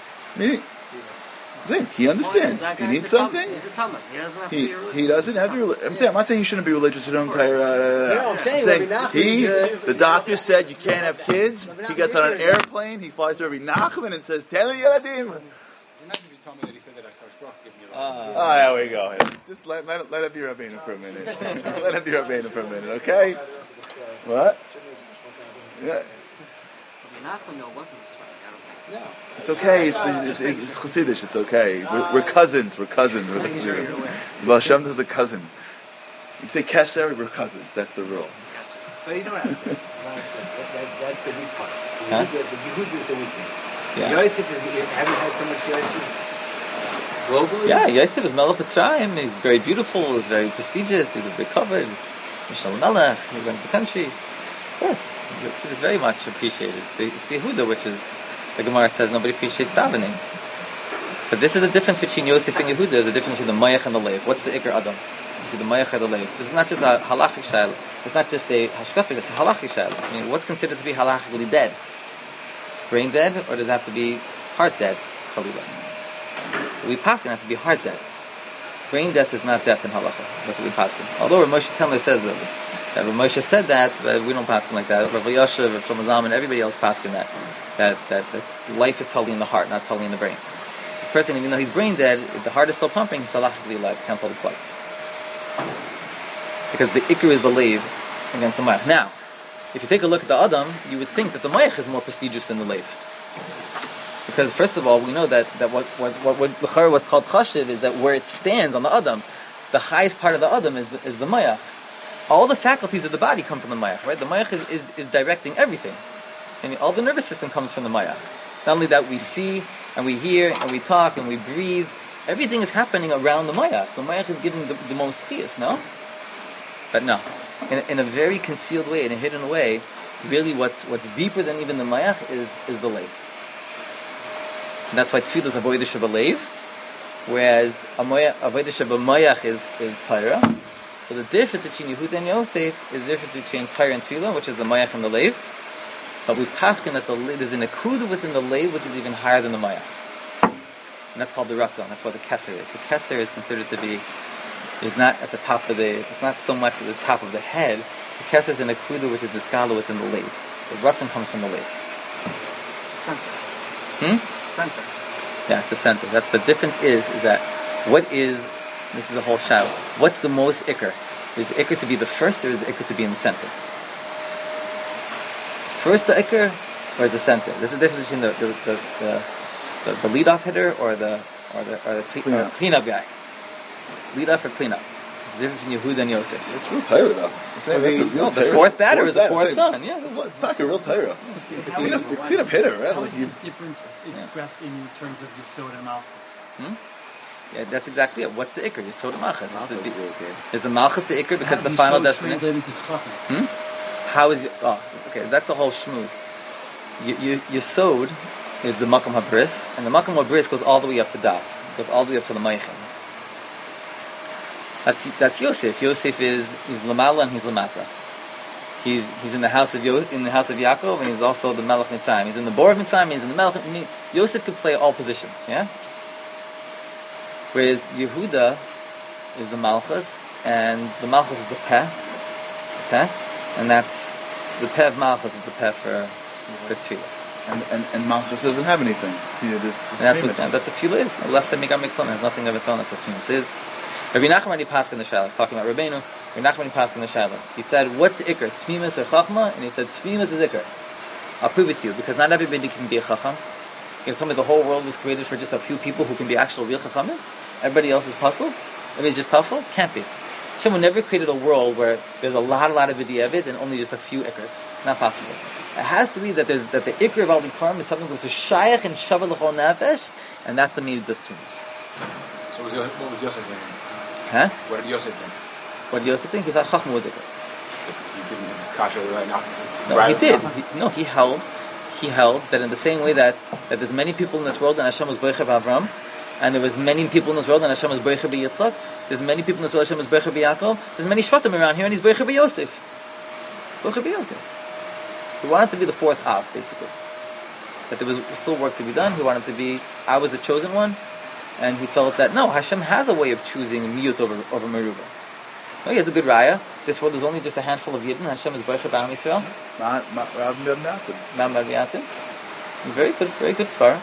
He understands. He needs something. He's a Talmud. He doesn't have to be He religious. doesn't have to. I'm not saying he shouldn't be religious. You don't. No, I'm saying Rabbi Nachman. The doctor said you can't have kids. He gets on an airplane. He flies to Rabbi Nachman and says, "Tell Yeladim." You're not going to tell me that he said that Akash Baruch gave me a Oh, there we go. Just let it be Rabbeinu for a minute. Let it be Rabbeinu for a minute, okay? What? Yeah. Nachman, though, wasn't a Sfaradi. I don't think. No. It's okay. It's Chassidish. It's okay. We're cousins. We're cousins. Baal Shem Tov's a cousin. You say Kesher, we're cousins. That's the rule. But you know what I'm saying? That's the weak part. Huh? The Yehud is the weakness. Yeah. Yosef, have you had so much Yosef globally? Yeah, Yosef is Melech Mitzrayim. He's very beautiful. He's very prestigious. He's a big cover. He's Mishal Melech. He runs the country. Of course, Yosef is very much appreciated. It's the Yehuda, which is, the Gemara says, nobody appreciates davening. But this is the difference between Yosef and Yehuda. There's a difference between the Mayach and the Leiv. What's the Iker Adam? You see the Mayach and the Leiv. This is not just a halachic shayla. It's not just a hashkafic. It's a halachic shayla. I mean, what's considered to be halachically dead? Brain dead, or does it have to be heart dead? Chalila. We pass it has to be heart dead. Brain death is not death in halacha. That's what we pass it. Although Rav Moshe Temer says that Rav Moshe said that, but we don't pass it like that. Rav Yoshev, Rav Shlomo Zalman, everybody else passing that life is totally in the heart, not totally in the brain. The person, even though he's brain dead, if the heart is still pumping, he's halachically alive. Can't pull the plug because the ikr is the leiv against the mayach. Now, if you take a look at the Adam, you would think that the mayach is more prestigious than the leiv. Because first of all, we know that what L'chara was called chashiv is that where it stands on the Adam, the highest part of the Adam is the mayach. All the faculties of the body come from the mayach, right? The mayach is directing everything. And all the nervous system comes from the mayach. Not only that, we see, and we hear, and we talk, and we breathe. Everything is happening around the mayach. The mayach is giving the most chiyas, no? But no. In a very concealed way, in a hidden way, really what's deeper than even the mayach is the leiv. And that's why tefillah is avodah shebaleiv, whereas avodah shebamayach is Torah. So the difference between Yehuda and Yosef is the difference between Torah and tefillah, which is the mayach and the leiv. But we paskin that there's an akuda within the leiv which is even higher than the mayach. And that's called the ratzon. That's what the keser is. The keser is considered to be, is not at the top of it's not so much at the top of the head. The keser is an akuda which is the skala within the leiv. The ratzon comes from the leiv. Center. Hmm? Center. Yeah, the center. That's the difference. Is that what is? This is a whole shadow. What's the most ikr? Is the ikr to be the first, or is the ikr to be in the center? First the ikr, or is the center? There's a difference between the leadoff hitter or the cleanup guy. Leadoff or cleanup. There's a difference between Yehuda and Yosef. It's real Torah, though. That's a real The Torah. fourth batter is the fourth son. Yeah. It's not a real Torah. The cleanup hitter, right? How Like is this difference expressed in terms of Yesod and Malchus? Yeah, that's exactly it. What's the ikr? Yesod Malchus. Is the Malchus the ikr because the final destination? How is it? Oh, okay. That's the whole shmooze. Yesod is the Makam HaBris, and the Makam HaBris goes all the way up to Das. Goes all the way up to the Meichen. That's Yosef. Yosef he's Lamala and he's Lamata. He's in the house of Yaakov, and he's also the Melech Mitzrayim. He's in the Bor of Mitzrayim. He's in the Melech. Yosef could play all positions. Yeah. Whereas Yehuda is the Malchus, and the Malchus is the Peh. And that's the Peh of Malchus is the Peh for Tefillah. And Malchus doesn't have anything. That's what Tefillah is. Less than Mikam Miklam has nothing of its own. That's what Tefillah is. Rabbi Nachman Di Paskin the Shaila, talking about Rabbeinu, Rabbi Nachman Di Paskin the Shaila. He said, what's Iker? Tmimus or Chachma? And he said, Tmimus is Iker. I'll prove it to you, because not everybody can be a Chacham. You can tell me the whole world was created for just a few people who can be actual real Chachamim? Everybody else is puzzle? Everybody's just Tafel? Can't be. Hashem never created a world where there's a lot of B'di'evid and only just a few Ikers. Not possible. It has to be that the Iker of Al Dikarim is something which is Shayach and Shavah L'chol Nefesh, and that's the meaning of Tmimus. So what was Yosef thinking? Huh? What did Yosef think? What did Yosef think? He thought Chachma was Iker. He didn't have his kasha right now. No, he did. He held that in the same way that there's many people in this world and Hashem was Boicher Avram, and there was many people in this world and Hashem was Boicher Yitzchak, there's many people in this world and Hashem was Boicher Yaakov, there's many Shvatim around here and he's Boicher Yosef. Boicher Yosef. He wanted to be the fourth Av, basically. That there was still work to be done. He wanted to be, I was the chosen one, and he felt that, no, Hashem has a way of choosing Miyut over Meruba. No, he has a good raya. This world is only just a handful of Yidden. Hashem is Baruch B'Am Yisrael. Ma'am Yatim. Very good far.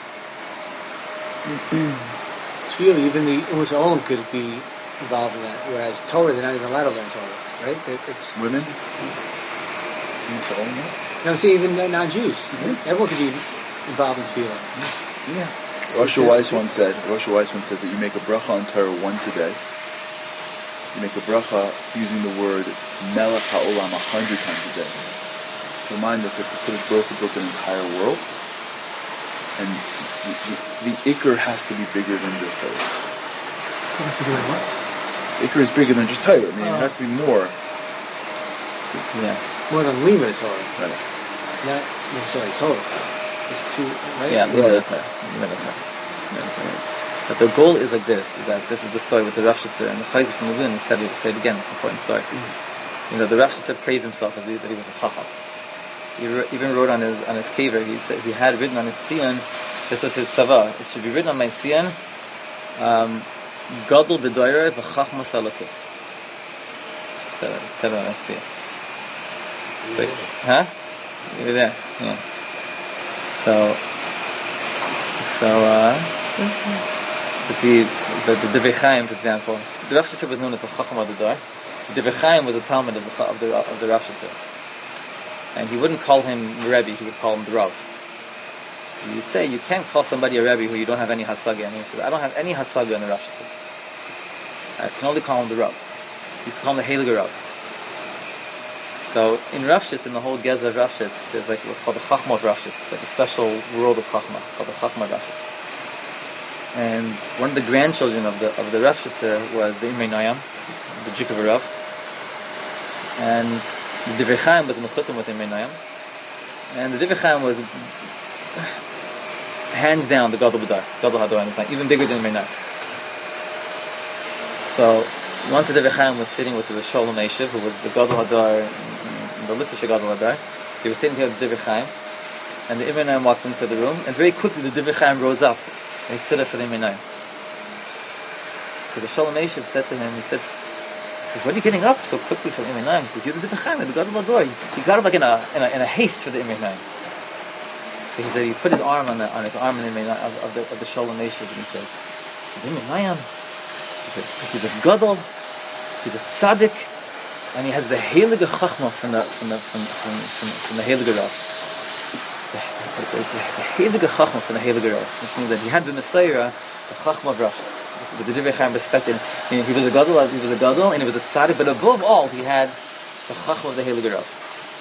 Tefillah, even the Umas Olam could be involved in that, whereas Torah, they're not even allowed to learn Torah, right? It's women? No, see, even non-Jews. Everyone could be involved in Tefillah. Yeah. Rosh Weiss once says that you make a bracha on Torah once a day. You make a bracha using the word Melech HaOlam 100 times a day. Remind us that the Kodesh Baruch Hu built an entire world, and the Iker has to be bigger than just Torah. Iker is bigger than just Torah. I mean, it has to be more. Yeah. More than Lima Torah. Right. Not necessarily Torah. It's two, right? Yeah, Torah. But the goal is like this: is that this is the story with the Rav Shitzer and the Chayzer from Levin. He said it again. It's an important story. You know, the Rav Shitzer praised himself that he was a chacham. He even wrote on his kever. He said he had written on his tzion. This was his tzava. It should be written on my tzion. Gadol b'doyer b'chachmas halakis. Said on his tzion. So, huh? You were there. Yeah. So, the Divrei Chaim, for example, the Rav Shitzer was known as the Chacham Adadar. The Divrei Chaim was a Talmud of the Rav Shitzer, and he wouldn't call him Rebbe; he would call him the Rav. You'd say you can't call somebody a Rebbe who you don't have any hasaga, and he said, "I don't have any hasaga in the Rav Shitzer. I can only call him the Rav." He used to call him the Heilige Rav. So in Rav Shitz, in the whole Gezer of Rav Shitz, there's like what's called the Chachma of Rav Shitz, like a special world of Chachma, called the Chachma of Rav Shitz. And one of the grandchildren of the Rav Shitzer was the Imrei Noyam, the Juk of a Rav. And the Divrei Chaim was mechutim with Imrei Noyam. And the Divrei Chaim was hands down the Gadol Hadar, even bigger than Imrei Noyam. So once the Divrei Chaim was sitting with the Sholem Eshiv, who was the Gadol Hadar, the Litvish Gadol Hadar, he was sitting here with the Divrei Chaim, and the Imrei Noyam walked into the room, and very quickly the Divrei Chaim rose up, and he stood up for the Imrei Noyam. So the Sholem Eshiv said to him, he says, "What are you getting up so quickly for the Imrei Noyam?" He says, "You're the Divrei Chaim, the Gadol Hadar. You got up like in a haste for the Imrei Noyam." So he said he put his arm on his arm in the of the Shalom Meshiv, and he says, he's a gadol, he's a tzaddik, and he has the heilige chachma from the heilige Rav. The heilige chachma from the heilige Rav, which means that he had the Messiah, the chachma of Rav. The Divrei Chaim respected. He was a gadol, and he was a tzaddik, but above all, he had the chachma of the heilige Rav.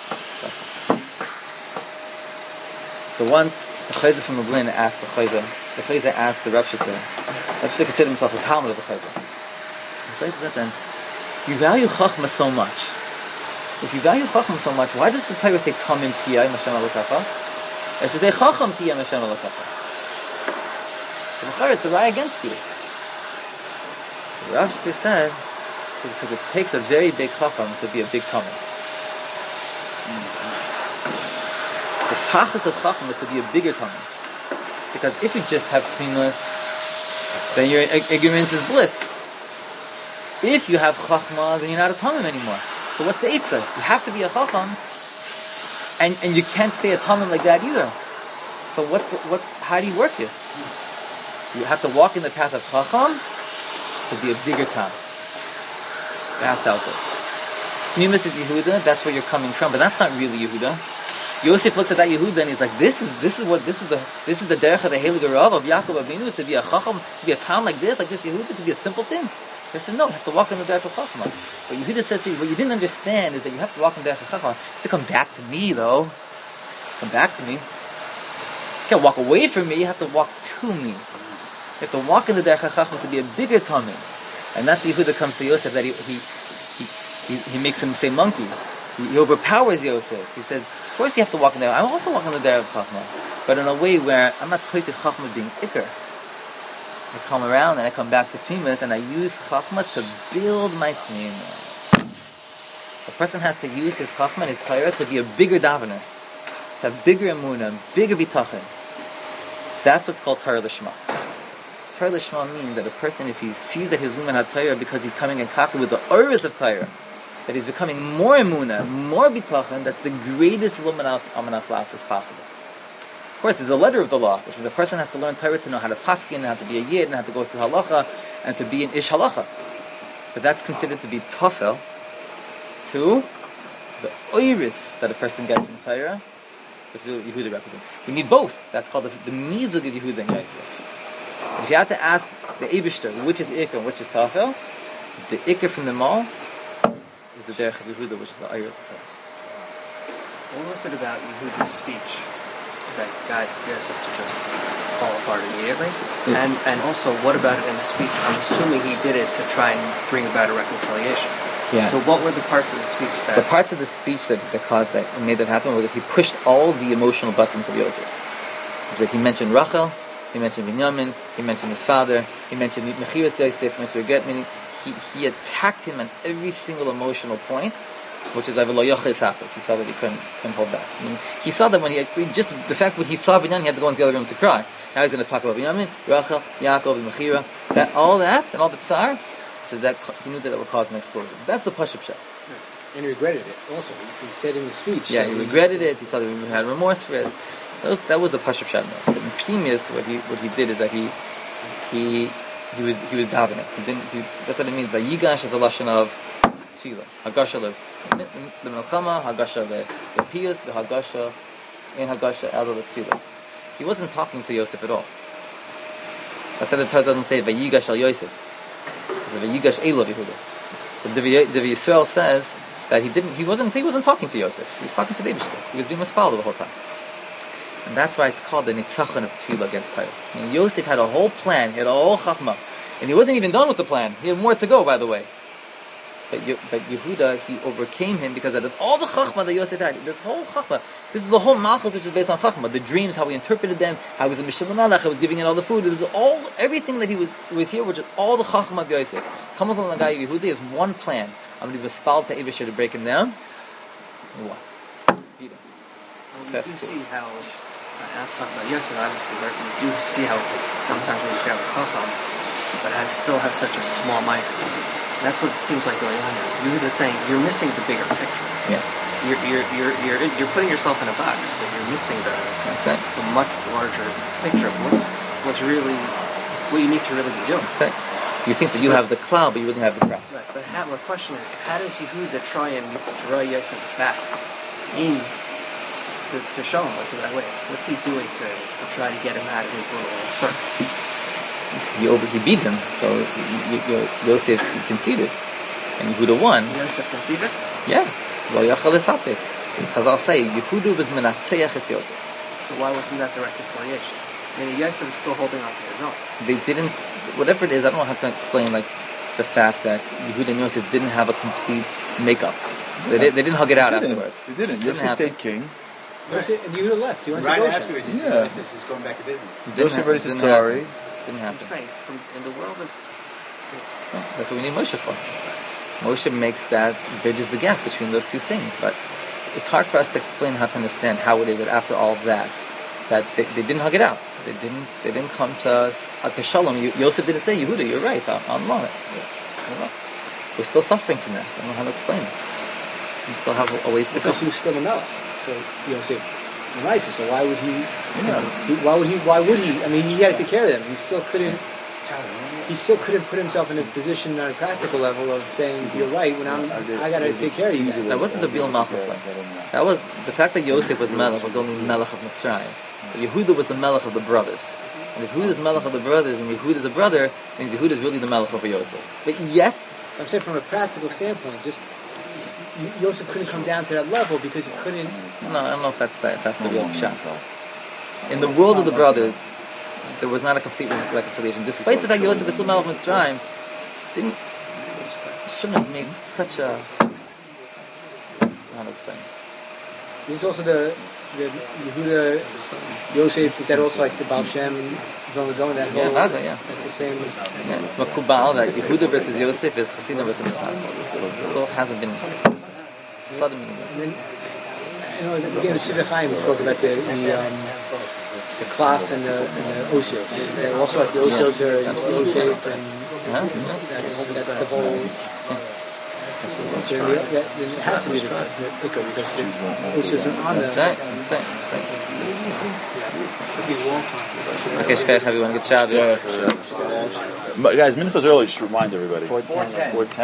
So once the Chayzer from Lublin asked the Chayzer asked the Rav Shitzer. Rav Shitzer considered himself a Talmud of the Chayzer. The Chayzer said then, you value Chachma so much. If you value Chachma so much, why does the Torah say Tamim Tiyah Hashem Elokecha? It should say Chacham Tiyah Hashem Elokecha. So B'char, it's a lie against you. So Rav Shitzer said, because it takes a very big Chacham to be a big Tamim. The tachlis of Chacham is to be a bigger Tamim. Because if you just have Tminus, then your ignorance is bliss. If you have Chachma, then you're not a Tamim anymore. So what's the Eitzah? You have to be a Chacham, and you can't stay a Tamim like that either. So how do you work it? You have to walk in the path of Chacham to be a bigger Tam. That's how it goes. Tmimus is Yehuda, that's where you're coming from, but that's not really Yehuda. Yosef looks at that Yehuda and he's like, this is the derech of the Heilige Rav of Yaakov Avinu, is to be a Chacham, to be a Tam like this Yehuda, to be a simple thing. They said, no, you have to walk in the derech of Chacham. What Yehuda says to you, what you didn't understand is that you have to walk in the derech of Chacham. You have to come back to me, though. Come back to me. You can't walk away from me, you have to walk to me. You have to walk in the derech of Chacham to be a bigger Tamim. And that's Yehuda comes to Yosef, that he makes him say monkey. He overpowers Yosef. He says, of course you have to walk in there. I'm also walking in the derech of Chachma, but in a way where I'm not toiket Chachma being ikr. I come around and I come back to Tmimus and I use Chachma to build my Tmimus. A person has to use his Chachma and his Torah to be a bigger davener, to have bigger emunah, bigger bitachon. That's what's called Torah Lishma. Torah Lishma means that a person, if he sees that his Lumen HaTorah, because he's coming in contact with the Oros of Torah, that he's becoming more emunah, more bitachon, that's the greatest luminas amanas lasas possible. Of course, there's a letter of the law, which means the person has to learn Torah to know how to paskin, how to be a yid, and how to go through halacha, and to be an ish halacha. But that's considered to be tofel to the oiris that a person gets in Torah, which is what Yehuda represents. We need both. That's called the mizug of Yehuda and Yosef. If you have to ask the Eibishter, which is ikr and which is tofel, the ikr from them all is the derech of Yehuda, which is the oiris of Torah. What was it about Yehuda's speech that got Yosef to just fall apart immediately? Yes. And also, what about it in the speech? I'm assuming he did it to try and bring about a reconciliation. Yeah. So what were the parts of the speech that... The parts of the speech that made that happen was that he pushed all the emotional buttons of Yosef. It was like he mentioned Rachel, he mentioned Binyamin, he mentioned his father, he mentioned Mechiras Yosef, he mentioned Regret, meaning he attacked him on every single emotional point, which is he saw that he couldn't hold back. I mean, he saw that when just the fact when he saw Binyamin, he had to go into the other room to cry. Now he's going to talk about Binyamin, Rachel, Yaakov, and Mechira, all that and all the tsar. He says that he knew that it would cause an explosion. That's the Pashup Shah. And he regretted it also. He said in the speech. Yeah, he regretted it. He saw that he had remorse for it. That was the Pashup Shah. But in Pnimis, what he did is that he was davening. That's what it means. Vayigash is a lashon of tefillah. Hagasha the melchama, hagasha the piyus, the hagasha and hagasha el the tefillah. He wasn't talking to Yosef at all. That's why the Torah doesn't say vayigash al Yosef. It's vayigash elav Yehuda. The Yisrael says that he wasn't talking to Yosef. He was talking to the Eibishter. He was being mispaled the whole time. And that's why it's called the nitzachon of tefillah against Torah. I mean, Yosef had a whole plan. He had a whole chachma. And he wasn't even done with the plan. He had more to go, by the way. But Yehuda, he overcame him because of all the chachma that Yosef had. This whole chachma, this is the whole malchus which is based on chachma. The dreams, how he interpreted them, how he was a Mishnah Malach, how he was giving it all the food. It was everything that he was here, which is all the chachma of Yosef. Kamas al Nagai Yehuda is one plan. I'm going to be spalled to Eibishter to break him down. What? You do see how, I've talked about Yosef, obviously, but you do see how sometimes when you have a chacham, but I still have such a small mind. That's what it seems like going on here. You're just saying you're missing the bigger picture. Yeah. you're putting yourself in a box, but you're missing the much larger picture of what's really what you need to really be doing. That's right. You think that you have the cloud, but you wouldn't have the crowd. Right. But the question is, how does Yehuda try and draw Yosef back in to show him what the right way is? What's he doing to try to get him out of his little circle? He beat him, so Yosef conceded, and Yehuda won. Yosef conceded? Yeah. Chazal say Yehuda was menatzeach es Yosef. So why wasn't that the reconciliation? I mean, Yosef is still holding on to his own. They didn't, whatever it is, I don't have to explain like the fact that Yehuda and Yosef didn't have a complete makeup. Yeah. They didn't hug it out afterwards. They didn't. Yosef stayed king. Yosef, and Yehuda left. He went right to Goshen. afterwards, you see Yosef just going back to business. Yosef raised a tzari. Didn't happen. I'm saying, in the world of... That's what we need Moshe for. Moshe makes that, bridges the gap between those two things. But it's hard for us to explain how to understand how it is that after all of that they didn't hug it out. They didn't come to Shalom. Yosef didn't say, Yehuda, you're right, I'm wrong. I don't know. We're still suffering from that. I don't know how to explain it. We still have a ways to go. Because he was still a melech. So Yosef, nice. So why would he? Why would he? I mean, he had to take care of them. He still couldn't. He still couldn't put himself in a position on a practical level of saying, "You're right." When I got to take care of you guys. That wasn't the real Malchus. That was the fact that Yosef was Melech was only Melech of Mitzrayim. But Yehuda was the Melech of the brothers. And if Yehuda is Melech of the brothers, and Yehuda is a brother, means Yehuda is really the Melech over Yosef. But yet, I'm saying from a practical standpoint, just Yosef couldn't come down to that level because he couldn't. No, I don't know if that's the real shot. In the world of the brothers, there was not a complete reconciliation. Despite the fact Yosef is still Melech of Mitzrayim, shouldn't have made such a... How to explain? This is also the Yehuda, Yosef, is that also like the Baal Shem, going that whole... Yeah. It's the same... Yeah, it's Makubal that Yehuda versus Yosef is Chasina versus Mistar. It still hasn't been... Sudden. And then, again, the Sivach Chaim, we spoke about the Klaf and the Osios. Is that also like the Osios are against the Yosef, and that's the whole... So it has to be the Ikar because the Osios are on the... That's right. Okay, Shkei, everyone, good job. Guys, Mincha's early, just remind everybody. 4:10.